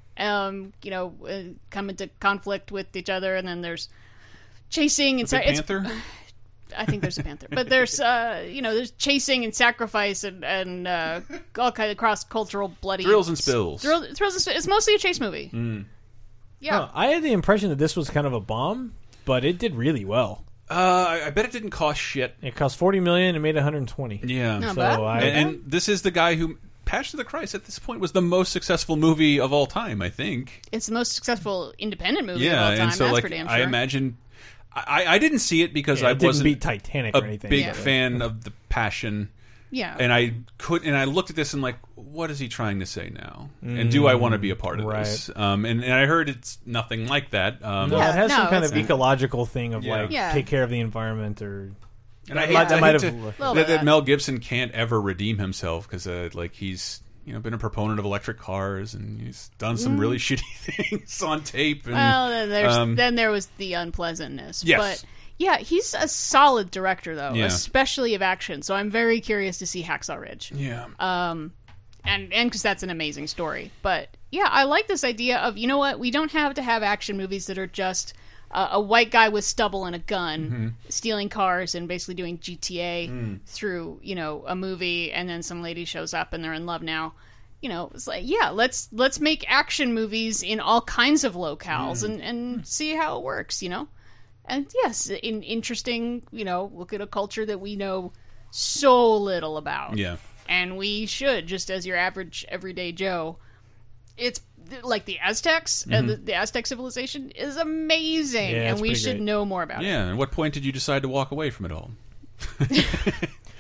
S5: come into conflict with each other, and then there's chasing and
S3: panther.
S5: I think there's a panther, but there's there's chasing and sacrifice and all kind of cross-cultural bloody
S3: thrills and spills.
S5: Thrills and spills. It's mostly a chase movie. Yeah,
S1: I had the impression that this was kind of a bomb, but it did really well.
S3: I bet it didn't cost shit.
S1: It cost $40 million and made $120.
S3: Yeah,
S5: not bad.
S3: And this is the guy who. Passion of the Christ at this point was the most successful movie of all time, I think.
S5: It's the most successful independent movie of all time.
S3: And so
S5: that's for damn sure.
S3: I imagine I didn't see it because I
S1: didn't
S3: wasn't
S1: beat Titanic or anything.
S3: A big fan of the Passion.
S5: Yeah.
S3: And I looked at this and like, what is he trying to say now? And do I want to be a part of this? And I heard it's nothing like that.
S1: No, it has some kind of ecological thing of like take care of the environment or.
S3: And I hate that Mel Gibson can't ever redeem himself because he's been a proponent of electric cars and he's done some really shitty things on tape. And,
S5: well, then there was the unpleasantness.
S3: Yes.
S5: But yeah, he's a solid director though, especially of action. So I'm very curious to see Hacksaw Ridge.
S3: Yeah.
S5: And because that's an amazing story. But yeah, I like this idea of we don't have to have action movies that are just a white guy with stubble and a gun stealing cars and basically doing GTA through a movie, and then some lady shows up and they're in love now. It's like, let's make action movies in all kinds of locales and see how it works. And yes, interesting. Look at a culture that we know so little about.
S3: Yeah,
S5: and we should, just as your average everyday Joe. It's like the Aztecs and the Aztec civilization is amazing, and we should know more about it.
S3: Yeah, and at what point did you decide to walk away from it all?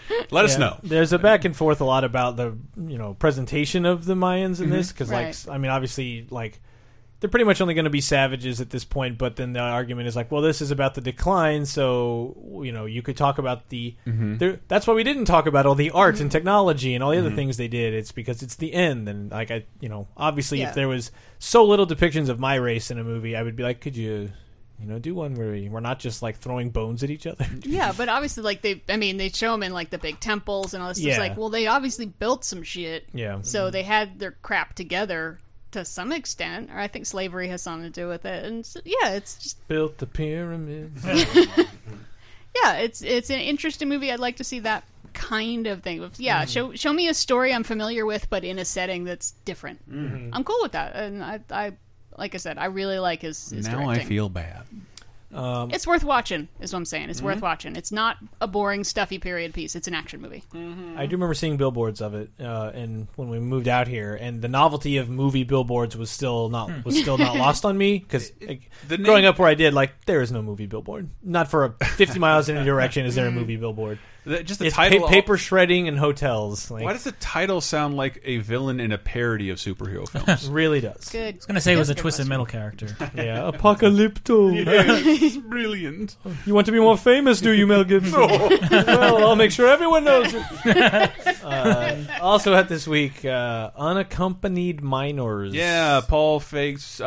S3: Let us know.
S1: There's a back and forth a lot about the presentation of the Mayans in this because obviously they're pretty much only going to be savages at this point, but then the argument is well, this is about the decline, so you could talk about the that's why we didn't talk about all the art and technology and all the other things they did. It's because it's the end, and obviously if there was so little depictions of my race in a movie, I would be like, could you do one where we're not just throwing bones at each other?
S5: Yeah, but obviously they show them in the big temples and all this.
S1: Yeah.
S5: It's well, they obviously built some shit.
S1: Yeah.
S5: So they had their crap together to some extent, or I think slavery has something to do with it. And so, it's just
S1: built the pyramids.
S5: It's an interesting movie. I'd like to see that kind of thing. Show me a story I'm familiar with, but in a setting that's different. I'm cool with that, and I like I said, I really like his
S3: now
S5: directing.
S3: I feel bad.
S5: It's worth watching, is what I'm saying. It's worth watching. It's not a boring, stuffy period piece. It's an action movie.
S1: I do remember seeing billboards of it, and when we moved out here, and the novelty of movie billboards was still not lost on me because growing up where I did, there is no movie billboard. Not for 50 miles in any direction is there a movie billboard.
S3: Just the
S1: it's
S3: title,
S1: paper shredding and hotels.
S3: Why does the title sound like a villain in a parody of superhero films?
S1: It really does.
S5: Good.
S4: I was going to say it was a Twisted Metal character.
S1: Yeah, Apocalypto.
S3: Yes, brilliant.
S1: You want to be more famous, do you, Mel Gibson? No. Well, I'll make sure everyone knows it. Also had this week, Unaccompanied Minors.
S3: Yeah, Paul Feig's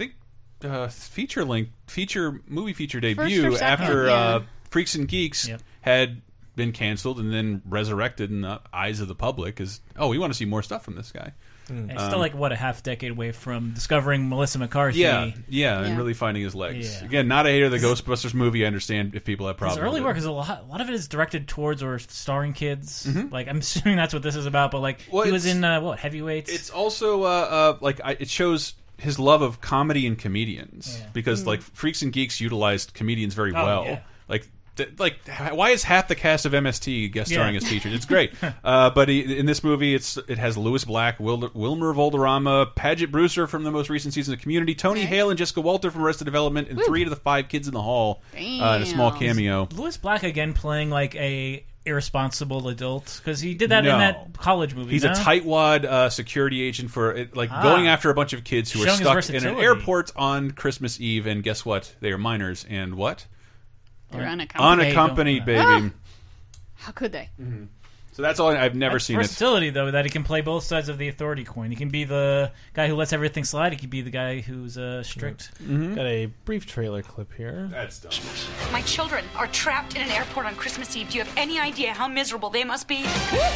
S3: movie feature debut after Freaks and Geeks had been canceled and then resurrected in the eyes of the public as we want to see more stuff from this guy.
S4: It's still a half decade away from discovering Melissa McCarthy.
S3: And really finding his legs. Again, not a hater of the Ghostbusters movie. I understand if people have problems.
S4: His early
S3: with
S4: work is a lot of it is directed towards or starring kids. I'm assuming that's what this is about. But he was in Heavyweights.
S3: It's also it shows his love of comedy and comedians because Freaks and Geeks utilized comedians very well.
S4: Yeah.
S3: Why is half the cast of MST guest starring as featured? It's great. But in this movie, it has Louis Black, Wilmer Valderrama, Paget Brewster from the most recent season of Community, Tony Hale and Jessica Walter from Arrested Development, and 3 of the 5 kids in the hall in a small cameo.
S4: Louis Black again playing a irresponsible adult because he did that in that college movie.
S3: He's a tightwad security agent for going after a bunch of kids who are stuck in an airport on Christmas Eve, and guess what? They are minors, and what?
S5: They're unaccompanied,
S3: baby.
S5: How could they?
S3: So that's all. I've never seen
S4: versatility, though, that he can play both sides of the authority coin. He can be the guy who lets everything slide. He can be the guy who's strict.
S1: Got a brief trailer clip here.
S3: That's dumb.
S15: My children are trapped in an airport on Christmas Eve. Do you have any idea how miserable they must be?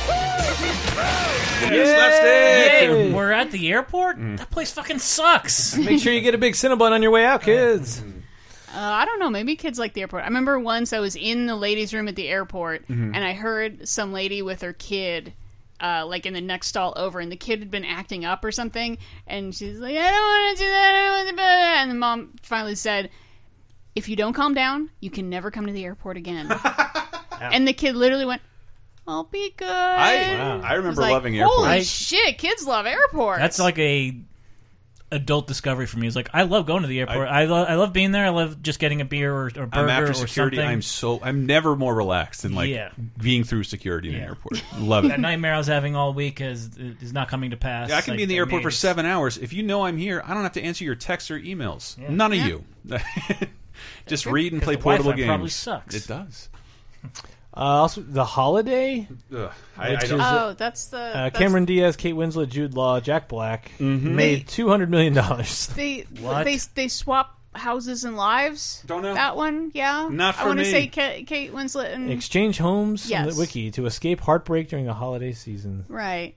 S4: Yay! We're at the airport? That place fucking sucks.
S1: Make sure you get a big Cinnabon on your way out, kids.
S5: I don't know. Maybe kids like the airport. I remember once I was in the ladies' room at the airport, and I heard some lady with her kid, in the next stall over, and the kid had been acting up or something, and she's like, I don't want to do that, I don't want to do that. And the mom finally said, if you don't calm down, you can never come to the airport again. And the kid literally went, I'll be good.
S3: I remember loving airports.
S5: Holy shit, kids love airports.
S4: That's like a adult discovery for me. It's I love going to the airport. I love being there. I love just getting a beer or burger
S3: I'm after
S4: or
S3: security.
S4: something.
S3: I'm never more relaxed than being through security in an airport. Love it.
S4: That nightmare I was having all week is not coming to pass.
S3: I can be in the airport for 7 hours. If you know I'm here, I don't have to answer your texts or emails.
S4: Yeah.
S3: None of you. Just read and play portable games.
S4: Probably sucks.
S3: It does.
S1: Also, The Holiday.
S5: That's the
S1: Cameron Diaz, Kate Winslet, Jude Law, Jack Black made $200 million.
S5: They swap houses and lives.
S3: Don't know
S5: that one. Yeah,
S3: not for me.
S5: I want to say Kate Winslet and
S1: exchange homes
S5: yes.
S1: on the wiki to escape heartbreak during the holiday season.
S5: Right.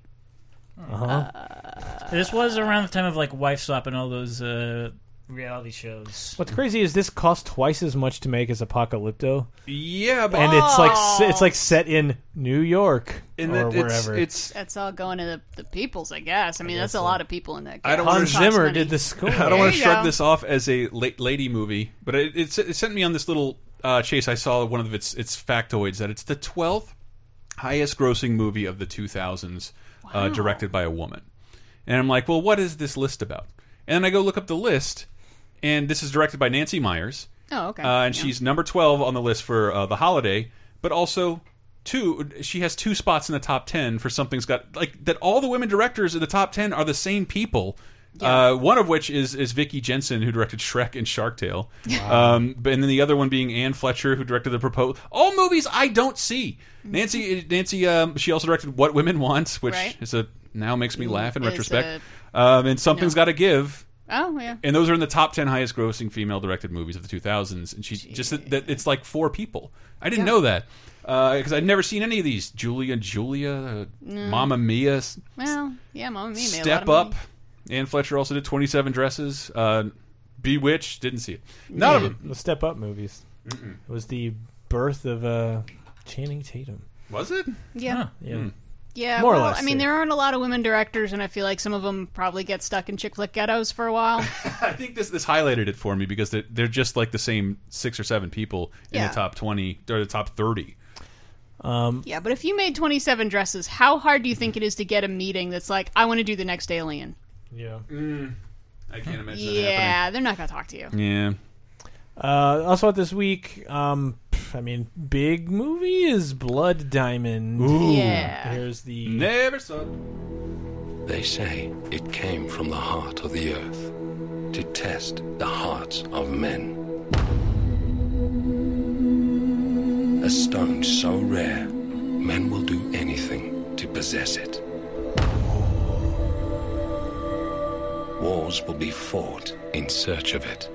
S4: This was around the time of wife swap and all those reality shows.
S1: What's crazy is this cost twice as much to make as Apocalypto.
S3: Yeah, but
S1: and it's set in New York or wherever.
S5: That's all going to the peoples, I guess. I mean, that's a lot of people in that.
S1: Hans Zimmer did the score.
S3: I don't want to shrug this off as a lady movie, but it sent me on this little chase. I saw one of its factoids that it's the 12th highest grossing movie of the 2000s, directed by a woman. And I'm like, well, what is this list about? And then I go look up the list. And this is directed by Nancy Meyers.
S5: Oh, okay.
S3: And she's number 12 on the list for The Holiday, but also 2, she has 2 spots in the top 10 for something's got like that. All the women directors in the top 10 are the same people. Yeah. One of which is Vicky Jensen, who directed Shrek and Shark Tale. Wow. And then the other one being Anne Fletcher, who directed The Proposal. All movies I don't see. Nancy, she also directed What Women Want, which is now makes me laugh in retrospect. And Something's Gotta Give.
S5: Oh, yeah.
S3: And those are in the top 10 highest grossing female directed movies of the 2000s. And she just that it's like 4 people. I didn't know that. Because I'd never seen any of these. Julia, Mamma Mia.
S5: Well, yeah, Mamma Mia.
S3: Step Up. Anne Fletcher also did 27 Dresses. Bewitched, didn't see it. None of them.
S1: The Step Up movies. It was the birth of Channing Tatum.
S3: Was it?
S5: Yeah.
S1: Huh. Yeah.
S5: Yeah,
S1: More or less.
S5: I mean, there aren't a lot of women directors, and I feel like some of them probably get stuck in chick flick ghettos for a while.
S3: I think this highlighted it for me because they're just like the same 6 or 7 people in the top 20 or the top 30.
S5: Yeah, but if you made 27 Dresses, how hard do you think it is to get a meeting that's like, I want to do the next Alien?
S1: Yeah.
S3: I can't imagine that happening.
S5: Yeah, they're not going to talk to you.
S3: Yeah.
S1: Also this week, I mean, big movie is Blood Diamond.
S5: Ooh. Yeah.
S1: Here's the...
S3: Never saw it.
S20: They say it came from the heart of the earth to test the hearts of men. A stone so rare, men will do anything to possess it. Wars will be fought in search of it.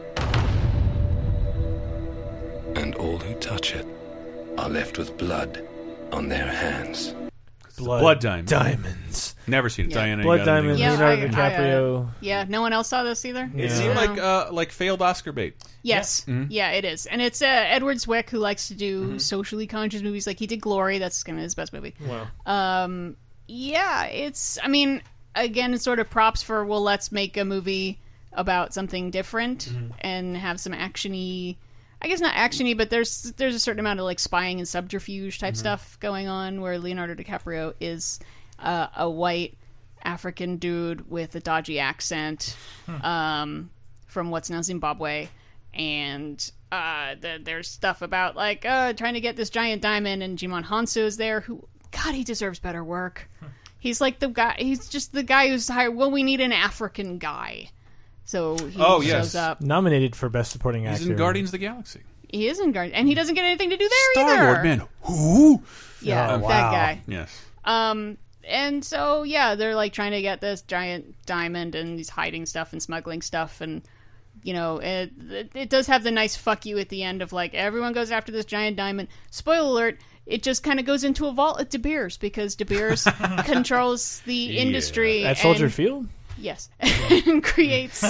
S20: And all who touch it are left with blood on their hands.
S3: Blood
S1: Diamonds.
S3: Never seen it. Diana,
S1: Blood Diamond. Leonardo DiCaprio.
S5: Yeah, no one else saw this either.
S3: It seemed like failed Oscar bait.
S5: Yes, yeah, it is, and it's Edward Zwick who likes to do socially conscious movies. Like he did Glory. That's kind of his best movie.
S1: Wow.
S5: Yeah, it's. I mean, again, it's sort of props for let's make a movie about something different and have some actiony. I guess not actiony, but there's a certain amount of like spying and subterfuge type stuff going on where Leonardo DiCaprio is a white African dude with a dodgy accent from what's now Zimbabwe, and there's stuff about like trying to get this giant diamond, and Jimon Hansu is there. Who, God, he deserves better work. He's like the guy. He's just the guy who's hired. Well, we need an African guy. So he shows up.
S1: Nominated for Best Supporting Actor.
S3: He's in Guardians of the Galaxy.
S5: He is in Guardians. And he doesn't get anything to do there
S3: either.
S5: Star-Lord,
S3: man. Who?
S5: Yeah, that guy.
S3: Yes.
S5: And so, yeah, they're like trying to get this giant diamond, and he's hiding stuff and smuggling stuff. And, you know, it does have the nice fuck you at the end of like, everyone goes after this giant diamond. Spoiler alert. It just kind of goes into a vault at De Beers because De Beers controls the industry.
S1: At Soldier Field?
S5: Yes. And creates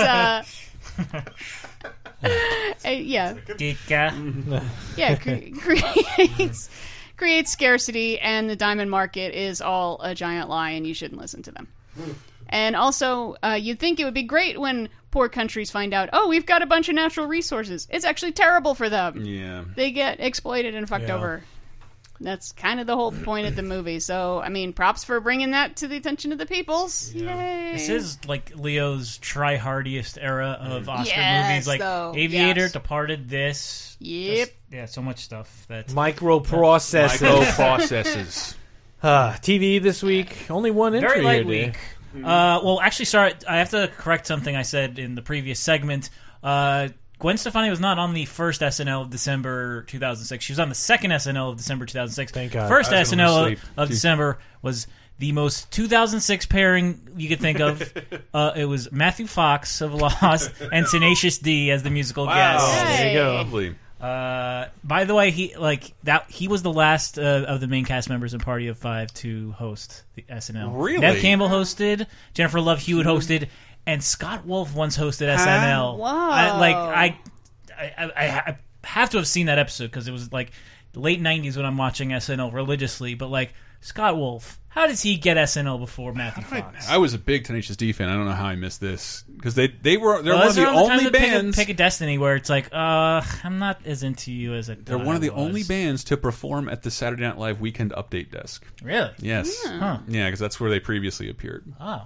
S5: creates scarcity, and the diamond market is all a giant lie, and you shouldn't listen to them. And also, you'd think it would be great when poor countries find out, oh, we've got a bunch of natural resources. It's actually terrible for them.
S3: Yeah.
S5: They get exploited and fucked over. That's kind of the whole point of the movie. So, I mean, props for bringing that to the attention of the peoples. Yay!
S4: This is like Leo's try-hardiest era of Oscar movies. Like Aviator, Departed, this.
S5: Yep.
S4: Just, so much stuff.
S1: Microprocesses. TV this week. Only one entry.
S4: Very light week. Well, actually, sorry. I have to correct something I said in the previous segment. Gwen Stefani was not on the first SNL of December 2006. She was on the second SNL of December 2006.
S1: Thank God.
S4: First SNL of December was the most 2006 pairing you could think of. It was Matthew Fox of Lost and Tenacious D as the musical guest.
S1: There you go.
S3: Lovely.
S4: By the way, he was the last of the main cast members in Party of Five to host the SNL.
S3: Really?
S4: Neve Campbell hosted. Jennifer Love Hewitt hosted. And Scott Wolf once hosted SNL.
S5: Wow.
S4: I have to have seen that episode because it was like the late 90s when I'm watching SNL religiously. But like Scott Wolf, how does he get SNL before Matthew Fox?
S3: I was a big Tenacious D fan. I don't know how I missed this because they're one of the only bands.
S4: Pick a Destiny where it's like, I'm not as into you as
S3: they're one of the only bands to perform at the Saturday Night Live Weekend Update desk.
S4: Really?
S3: Yes. Yeah, because that's where they previously appeared.
S4: Oh.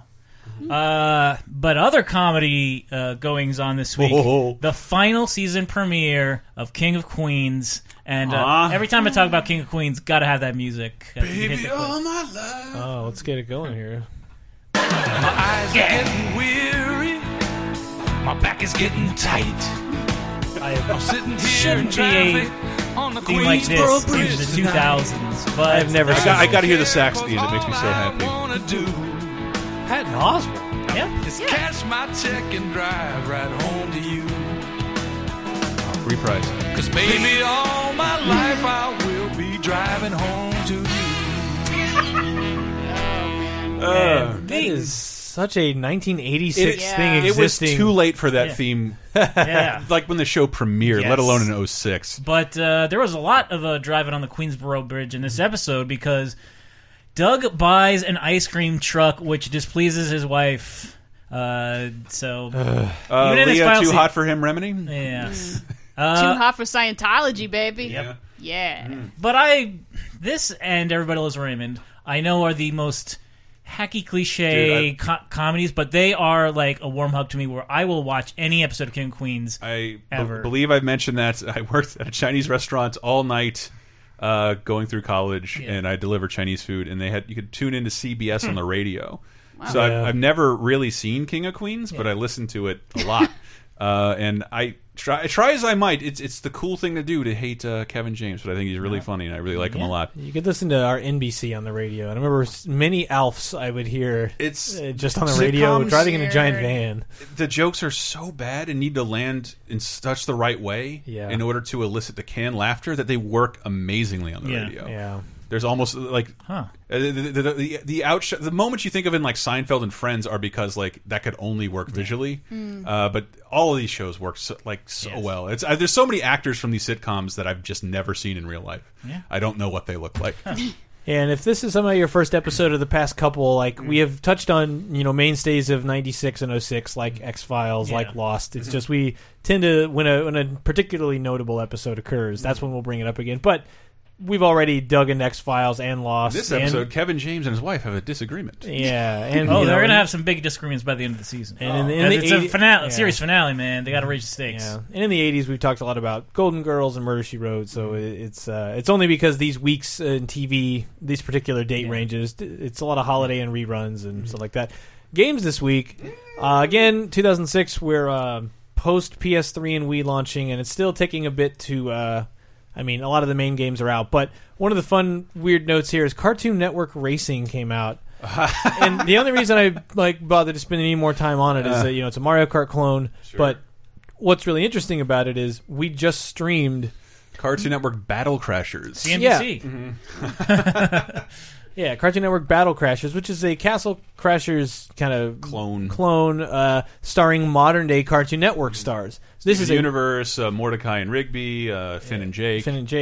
S4: But other comedy goings on this week. The final season premiere of King of Queens. And every time I talk about King of Queens, gotta have that music.
S3: Baby, all my life.
S1: Oh, let's get it going here.
S2: My eyes are getting weary. My back is getting tight. I'm sitting here
S4: Shouldn't
S2: in
S4: be
S2: traffic on the
S4: thing like this
S2: Queensboro Bridge
S4: in the
S2: tonight.
S4: 2000s. But
S1: I've never seen
S3: I got to hear the sax at the end. It makes me so happy.
S1: Patton Oswalt.
S4: Yeah.
S2: Is cash my check and drive right home to you.
S3: Reprise.
S2: Cause baby, all my life I will be driving home to you.
S1: That is such a 1986 thing existing.
S3: It was too late for that theme.
S4: Yeah.
S3: Like when the show premiered,
S4: Yes.
S3: let alone in 06.
S4: But there was a lot of driving on the Queensboro Bridge in this episode because Doug buys an ice cream truck which displeases his wife. Leah,
S3: too hot for him, Remini?
S4: Yes.
S5: Too hot for Scientology, baby.
S4: Yep.
S5: Yeah.
S4: But this and Everybody Loves Raymond, I know are the most hacky cliche comedies, but they are like a warm hug to me where I will watch any episode of King of Queens ever.
S3: Believe I've mentioned that. I worked at a Chinese restaurant all night going through college, and I delivered Chinese food, and you could tune into CBS on the radio.
S5: Wow.
S3: So I've never really seen King of Queens, but I listened to it a lot. And I try as I might. It's the cool thing to do to hate Kevin James, but I think he's really funny, and I really like him a lot.
S1: You could listen to our NBC on the radio, and I remember many Alfs I would hear.
S3: It's
S1: just on the radio, driving in a giant van.
S3: The jokes are so bad and need to land in such the right way in order to elicit the canned laughter that they work amazingly on the radio.
S1: Yeah.
S3: There's almost like the moments you think of in like Seinfeld and Friends are because like that could only work visually, but all of these shows work so well. It's there's so many actors from these sitcoms that I've just never seen in real life.
S4: Yeah.
S3: I don't know what they look like.
S1: And if this is somehow your first episode of the past couple, like we have touched on, mainstays of 96 and 06, like X-Files, like Lost. It's just we tend to when a particularly notable episode occurs, that's when we'll bring it up again. But we've already dug into X-Files and Lost.
S3: This episode, Kevin James and his wife have a disagreement.
S1: Yeah, and
S4: they're going to have some big disagreements by the end of the season.
S1: And
S4: it's a series finale, man. They got to raise the stakes.
S1: Yeah. And in the 80s, we've talked a lot about Golden Girls and Murder, She Wrote. So it's only because these weeks in TV, these particular date ranges, it's a lot of holiday and reruns and stuff like that. Games this week, again, 2006. We're post PS3 and Wii launching, and it's still taking a bit to. A lot of the main games are out, but one of the fun, weird notes here is Cartoon Network Racing came out, and the only reason I bothered to spend any more time on it is that it's a Mario Kart clone. Sure. But what's really interesting about it is we just streamed
S3: Cartoon Network Battle Crashers,
S4: CNBC.
S1: Yeah. Yeah, Cartoon Network Battle Crashers, which is a Castle Crashers kind of clone starring modern-day Cartoon Network stars. So this is
S3: Universe, Mordecai and Rigby, Finn and Jake.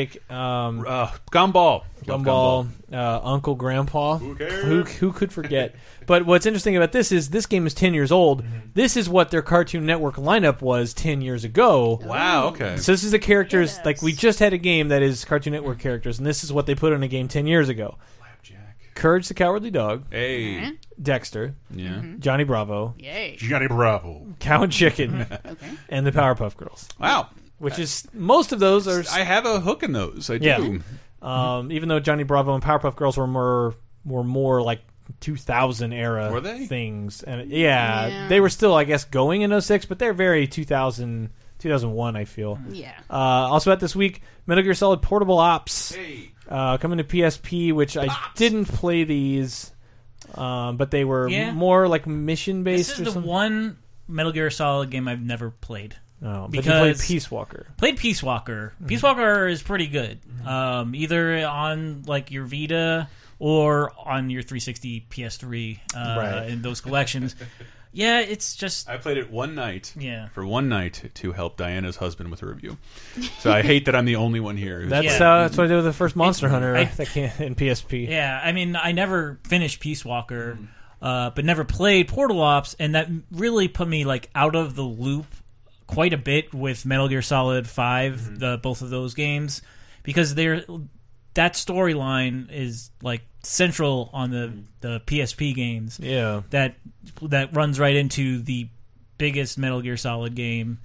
S1: Gumball. Uncle Grandpa.
S3: Who cares?
S1: Who could forget? But what's interesting about this is this game is 10 years old. This is what their Cartoon Network lineup was 10 years ago.
S3: Wow, okay.
S1: So this is the characters, like we just had a game that is Cartoon Network characters, and this is what they put in a game 10 years ago. Courage the Cowardly Dog.
S3: Hey.
S1: Dexter.
S3: Yeah.
S1: Johnny Bravo.
S5: Yay.
S3: Johnny Bravo.
S1: Cow and Chicken. And the Powerpuff Girls.
S3: Wow.
S1: Which is, most of those are...
S3: I have a hook in those. I do.
S1: Even though Johnny Bravo and Powerpuff Girls were more like 2000 era
S3: were they?
S1: Things. And they were still, I guess, going in 06, but they're very 2001, I feel.
S5: Yeah.
S1: Also out this week, Metal Gear Solid Portable Ops.
S3: Hey.
S1: Coming to PSP, which I didn't play these, but they were more like mission-based.
S4: This is the one Metal Gear Solid game I've never played.
S1: Oh, but you played Peace Walker.
S4: Played Peace Walker. Peace Walker is pretty good. Either on like your Vita or on your 360 PS3 in those collections. Yeah, it's just...
S3: I played it one night.
S4: Yeah.
S3: For one night to help Diana's husband with a review. So I hate that I'm the only one here.
S1: That's what I did with the first Monster Hunter in PSP.
S4: Yeah, I never finished Peace Walker, but never played Portal Ops, and that really put me like out of the loop quite a bit with Metal Gear Solid 5, both of those games, because that storyline is like central on the PSP games.
S1: Yeah,
S4: that runs right into the biggest Metal Gear Solid game.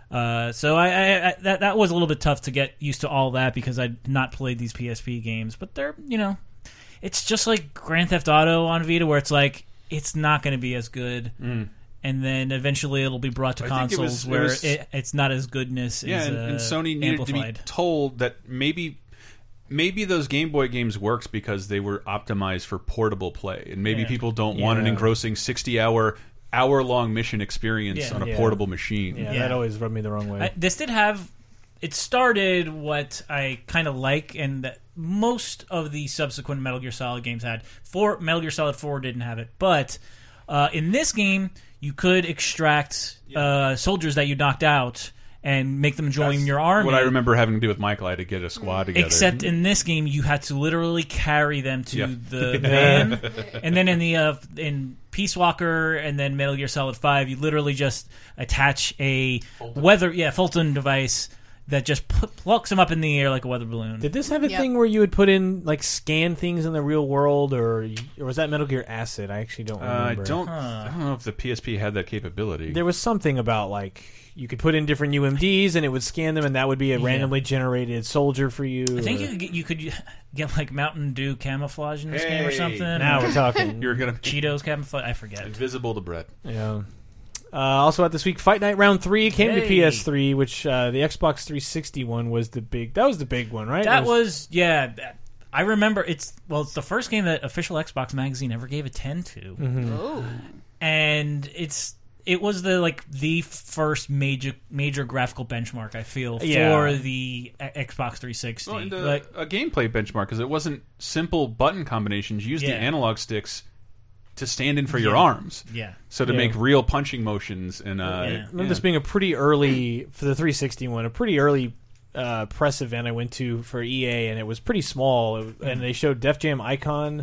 S4: So I that was a little bit tough to get used to all that because I'd not played these PSP games. But they're, it's just like Grand Theft Auto on Vita, where it's like it's not going to be as good. And then eventually it'll be brought to consoles where it's not as goodness.
S3: And Sony needed
S4: amplified.
S3: to be told that maybe those Game Boy games works because they were optimized for portable play, and maybe people don't want an engrossing 60-hour-long mission experience on a portable machine.
S1: Yeah, that always rubbed me the wrong way.
S4: This did have. It started what I kind of like, and that most of the subsequent Metal Gear Solid games had. Metal Gear Solid 4 didn't have it, but in this game, you could extract soldiers that you knocked out and make them join your army.
S3: What I remember having to do with Michael, I had to get a squad together.
S4: Except in this game, you had to literally carry them to the van. And then in Peace Walker and then Metal Gear Solid 5, you literally just attach a Fulton device that just plucks them up in the air like a weather balloon.
S1: Did this have a thing where you would put in, like, scan things in the real world, or was that Metal Gear Acid? I actually don't remember.
S3: I don't know if the PSP had that capability.
S1: There was something about, like, you could put in different UMDs and it would scan them, and that would be a randomly generated soldier for you.
S4: I think you could get like Mountain Dew camouflage in this game or something.
S1: Now we're talking.
S3: You're gonna
S4: Cheetos camouflage. I forget.
S3: Invisible to Brett.
S1: Yeah. Also out this week, Fight Night Round 3 came to PS3, which the Xbox 360 one was the big. That was the big one, right?
S4: That was I remember it's the first game that official Xbox magazine ever gave a 10 to.
S1: Mm-hmm.
S5: Oh.
S4: And it was the first major graphical benchmark, I feel, for the Xbox 360.
S3: Well, a gameplay benchmark, because it wasn't simple button combinations. You used the analog sticks to stand in for your arms.
S4: Yeah.
S3: So to make real punching motions. And
S1: I remember this being a pretty early, for the 360 one, a pretty early press event I went to for EA, and it was pretty small. And they showed Def Jam Icon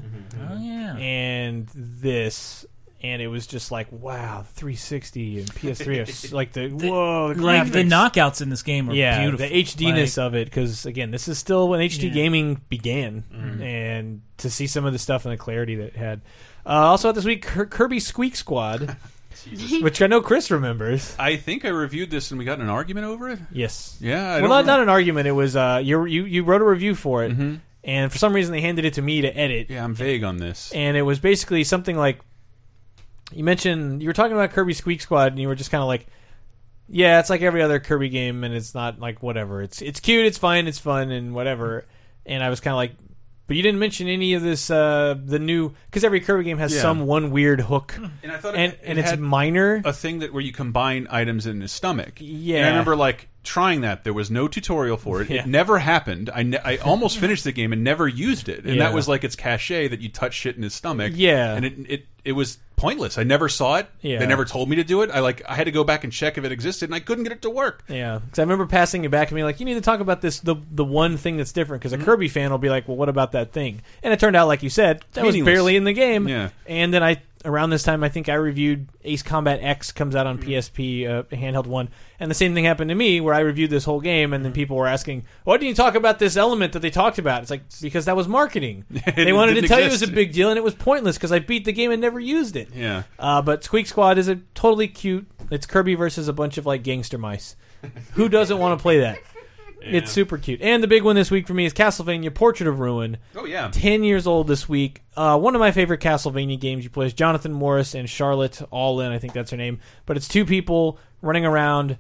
S1: and this. And it was just like, wow, 360 and PS3 are like the graphics.
S4: Like the knockouts in this game are beautiful.
S1: The HDness of it, because again, this is still when HD gaming began, and to see some of the stuff and the clarity that it had. Also out this week, Kirby Squeak Squad, which I know Chris remembers.
S3: I think I reviewed this and we got in an argument over it.
S1: Yes.
S3: Yeah.
S1: Not an argument. It was you wrote a review for it, and for some reason they handed it to me to edit.
S3: Yeah, I'm vague on this.
S1: And it was basically something like, you were talking about Kirby Squeak Squad, and you were just kind of like, yeah, it's like every other Kirby game, and it's not like whatever. It's cute, it's fine, it's fun, and whatever. And I was kind of like, but you didn't mention any of this, the new, because every Kirby game has some one weird hook,
S3: and I thought
S1: and it's minor.
S3: A thing that where you combine items in his stomach.
S1: Yeah,
S3: and I remember trying that. There was no tutorial for it.
S1: Yeah.
S3: It never happened. I almost finished the game and never used it, and that was like its cachet that you touch shit in his stomach.
S1: Yeah,
S3: and it was pointless. I never saw it.
S1: Yeah.
S3: They never told me to do it. I had to go back and check if it existed, and I couldn't get it to work.
S1: Yeah, because I remember passing it back and being like, you need to talk about this, the one thing that's different, because a Kirby fan will be like, well, what about that thing? And it turned out, like you said, that was barely in the game.
S3: Yeah.
S1: And then around this time, I think I reviewed Ace Combat X, comes out on PSP, handheld one, and the same thing happened to me, where I reviewed this whole game, and then people were asking, why didn't you talk about this element that they talked about? It's like, because that was marketing. They wanted to tell you it was a big deal, and it was pointless, because I beat the game and never used it.
S3: Yeah.
S1: But Squeak Squad is a totally cute, it's Kirby versus a bunch of gangster mice. Who doesn't want to play that? Yeah. It's super cute. And the big one this week for me is Castlevania Portrait of Ruin.
S3: Oh, yeah.
S1: 10 years old this week. One of my favorite Castlevania games. You play as Jonathan Morris and Charlotte Allin, I think that's her name. But it's two people running around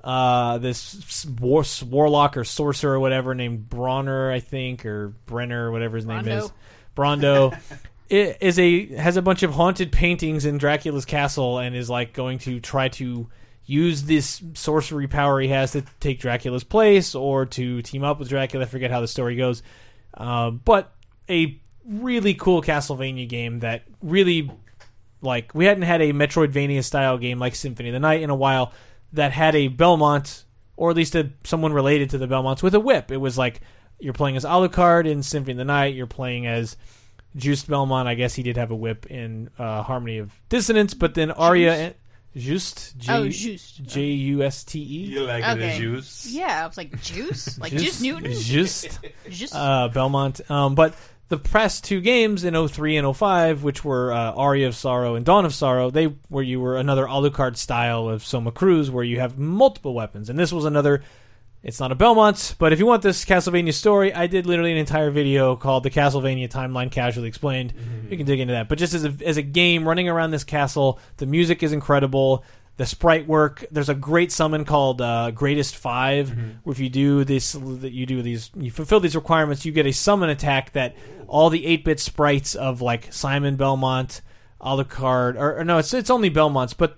S1: this warlock or sorcerer or whatever named Bronner, I think, or Brenner, or whatever his name is. Brondo. It has a bunch of haunted paintings in Dracula's castle and is going to try to use this sorcery power he has to take Dracula's place or to team up with Dracula. I forget how the story goes. But a really cool Castlevania game that really, we hadn't had a Metroidvania-style game like Symphony of the Night in a while that had a Belmont, or at least someone related to the Belmonts, with a whip. It was you're playing as Alucard in Symphony of the Night, you're playing as Just Belmont. I guess he did have a whip in Harmony of Dissonance, but then Arya... Just Juste.
S3: You like it as juice?
S5: Yeah, I was like, juice? Like Juice Newton?
S1: Just Belmont. But the past 2 games in 03 and 05, which were Aria of Sorrow and Dawn of Sorrow, you were another Alucard style of Soma Cruz, where you have multiple weapons. And this was another. It's not a Belmont, but if you want this Castlevania story, I did literally an entire video called The Castlevania Timeline Casually Explained. You can dig into that. But just as a game, running around this castle, the music is incredible. The sprite work. There's a great summon called Greatest 5, where if you do this, you fulfill these requirements, you get a summon attack that all the 8-bit sprites of like Simon Belmont, Alucard, or no, it's only Belmonts, but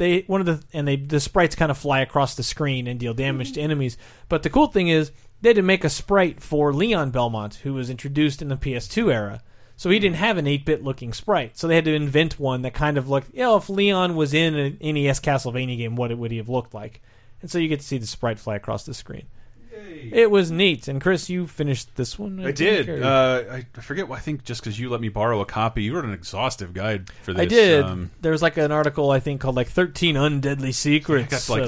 S1: the sprites kind of fly across the screen and deal damage to enemies. But the cool thing is they had to make a sprite for Leon Belmont, who was introduced in the PS2 era. So he didn't have an 8-bit looking sprite. So they had to invent one that kind of looked, if Leon was in an NES Castlevania game, what would he have looked like? And so you get to see the sprite fly across the screen. It was neat. And Chris, you finished this one?
S3: I did. I forget. I think just because you let me borrow a copy, you wrote an exhaustive guide for this.
S1: I did. There was like an article, I think, called like 13 Undeadly Secrets.
S3: Got like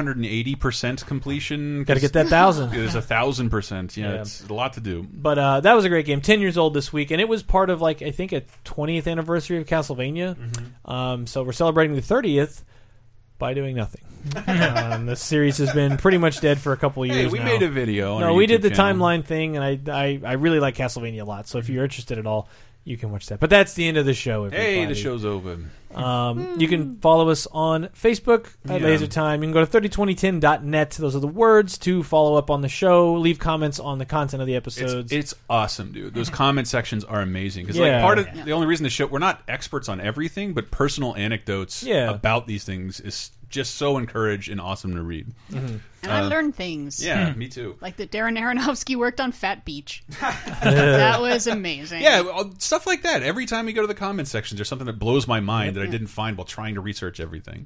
S3: 480% completion.
S1: Got to get that 1,000.
S3: It is 1,000%. Yeah, it's a lot to do.
S1: But that was a great game. 10 years old this week, and it was part of like I think a 20th anniversary of Castlevania. So we're celebrating the 30th by doing nothing. The series has been pretty much dead for a couple of years.
S3: We
S1: now.
S3: made a video.
S1: No, we did the timeline thing, and I really like Castlevania a lot. So if you're interested at all, you can watch that. But that's the end of the show. Everybody.
S3: Hey, the show's over.
S1: You can follow us on Facebook at LaserTime. You can go to 302010.net. Those are the words to follow up on the show. Leave comments on the content of the episodes.
S3: It's awesome, dude. Those comment sections are amazing. Because like part of the only reason the show, we're not experts on everything, but personal anecdotes about these things is just so encouraged and awesome to read.
S5: And I learned things.
S3: Yeah, me too.
S5: Like that Darren Aronofsky worked on Fat Beach. That was amazing.
S3: Yeah, stuff like that. Every time we go to the comment sections, there's something that blows my mind that I didn't find while trying to research everything.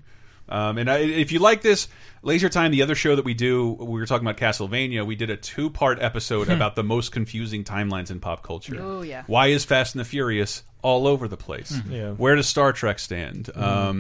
S3: If you like this, Laser Time, the other show that we do, we were talking about Castlevania, we did a 2-part episode about the most confusing timelines in pop culture.
S5: Oh, yeah.
S3: Why is Fast and the Furious all over the place? Where does Star Trek stand?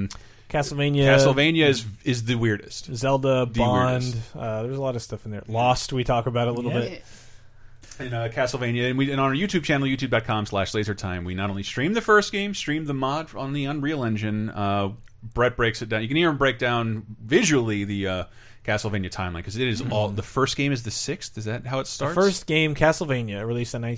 S3: Castlevania is the weirdest.
S1: Zelda, Bond. There's a lot of stuff in there. Lost, we talk about a little bit.
S3: And Castlevania, and on our YouTube channel, youtube.com/lasertime, we not only stream the first game, stream the mod on the Unreal Engine. Brett breaks it down. You can hear him break down visually the Castlevania timeline, because it is all. The first game is the 6th. Is that how it starts?
S1: The first game, Castlevania, released in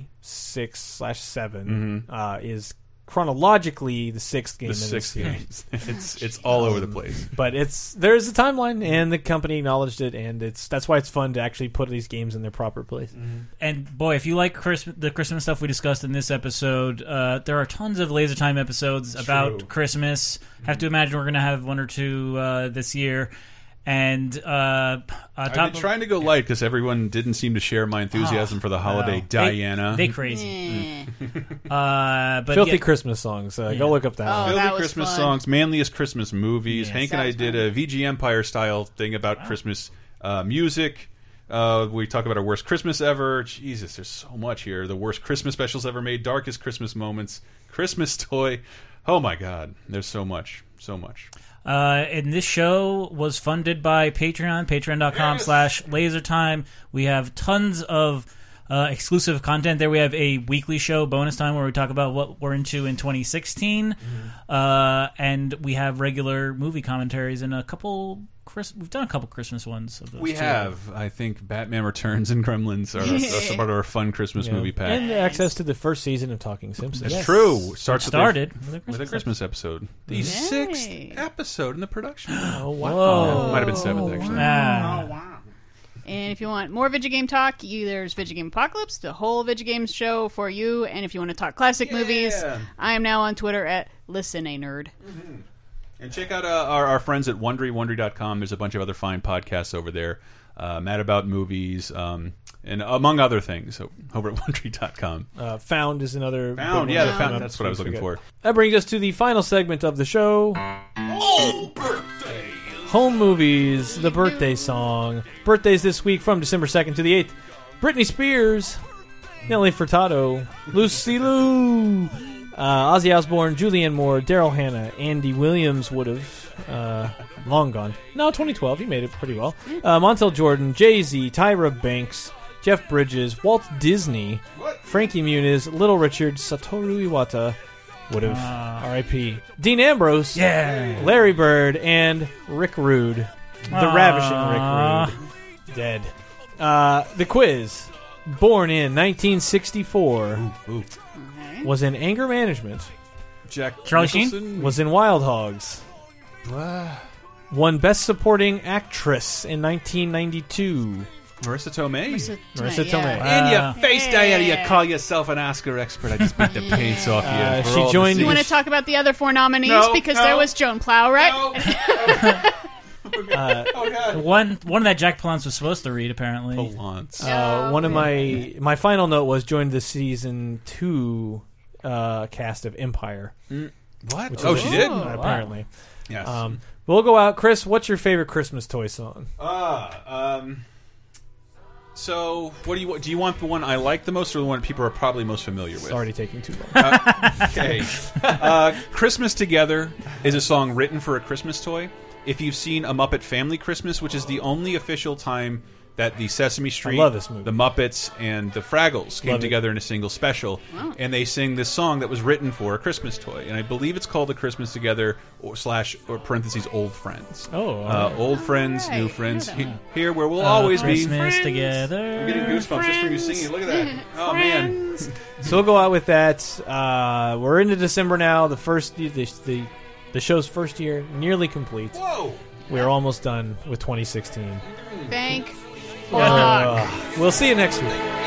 S1: 1986/7, is chronologically the 6th game.
S3: The 6th game. It's all over the place.
S1: But there's a timeline, and the company acknowledged it, and that's why it's fun to actually put these games in their proper place.
S4: And boy, if you like the Christmas stuff we discussed in this episode, there are tons of Laser Time episodes about Christmas. Have to imagine we're going to have 1 or 2 this year. And
S3: I've been trying to go light because everyone didn't seem to share my enthusiasm for the holiday. Diana,
S4: they crazy.
S1: But Filthy Christmas songs. Go look up that.
S3: Filthy Christmas songs, manliest Christmas movies. Hank and I did a VG Empire style thing about Christmas music. We talk about our worst Christmas ever. Jesus, there's so much here. The worst Christmas specials ever made. Darkest Christmas moments. Christmas toy. Oh my God, there's so much. So much.
S4: And this show was funded by Patreon, patreon.com/lasertime. We have tons of exclusive content there. We have a weekly show, Bonus Time, where we talk about what we're into in 2016. And we have regular movie commentaries and we've done a couple Christmas ones of those.
S3: We have. I think Batman Returns and Gremlins are some of our fun Christmas movie pack.
S1: And access to the first season of Talking Simpsons.
S3: That's true.
S4: Started
S3: with a Christmas episode. The 6th episode in the production.
S1: Oh, wow.
S3: Might have been 7th, actually.
S5: Oh, wow. And if you want more video game talk, there's Video Game Apocalypse, the whole video games show for you. And if you want to talk classic movies, I am now on Twitter at ListenANerd.
S3: And check out our friends at Wondery.com. There's a bunch of other fine podcasts over there. Mad About Movies, and among other things, over at Wondery.com.
S1: Found is another...
S3: Found. That's what I was looking for.
S1: That brings us to the final segment of the show.
S2: Oh, birthday!
S1: Home movies, the birthday song. Birthdays this week from December 2nd to the 8th. Britney Spears, Nelly Furtado, Lucy Liu, Ozzy Osbourne, Julianne Moore, Daryl Hannah, Andy Williams would have long gone. No, 2012, he made it pretty well. Montel Jordan, Jay-Z, Tyra Banks, Jeff Bridges, Walt Disney, Frankie Muniz, Little Richard, Satoru Iwata, would have R.I.P. Dean Ambrose, Larry Bird, and Rick Rude, the ravishing Rick Rude, dead. The quiz, born in 1964, was in Anger Management.
S3: Charlie Sheen
S1: was in Wild Hogs. Won Best Supporting Actress in 1992.
S3: Marissa Tomei.
S1: Marissa Tomei.
S3: And you face Diana, you call yourself an Oscar expert. I just beat the pace off you.
S1: She joined.
S5: You want to talk about the other 4 nominees? Because there was Joan Plowright.
S4: One of that Jack Palance was supposed to read, apparently.
S1: One of my final note was joined the season 2 cast of Empire.
S3: What? Oh, she did?
S1: Apparently.
S3: Yes.
S1: We'll go out. Chris, what's your favorite Christmas toy song?
S3: So, what do you want the one I like the most, or the one people are probably most familiar with?
S1: It's already taking too long.
S3: Okay. Christmas Together is a song written for a Christmas toy. If you've seen A Muppet Family Christmas, which is the only official time that the Sesame Street,
S1: I love this movie.
S3: the Muppets, and the Fraggles came together in a single special, and they sing this song that was written for a Christmas toy, and I believe it's called A Christmas Together or parentheses Old Friends. Old Friends, New Friends, here where we'll always be.
S4: Christmas together.
S3: I'm getting goosebumps just from you singing. Look at that. Oh man.
S1: So we'll go out with that. We're into December now. The show's first year nearly complete.
S3: Whoa!
S1: We're almost done with 2016.
S5: Thank
S1: We'll see you next week.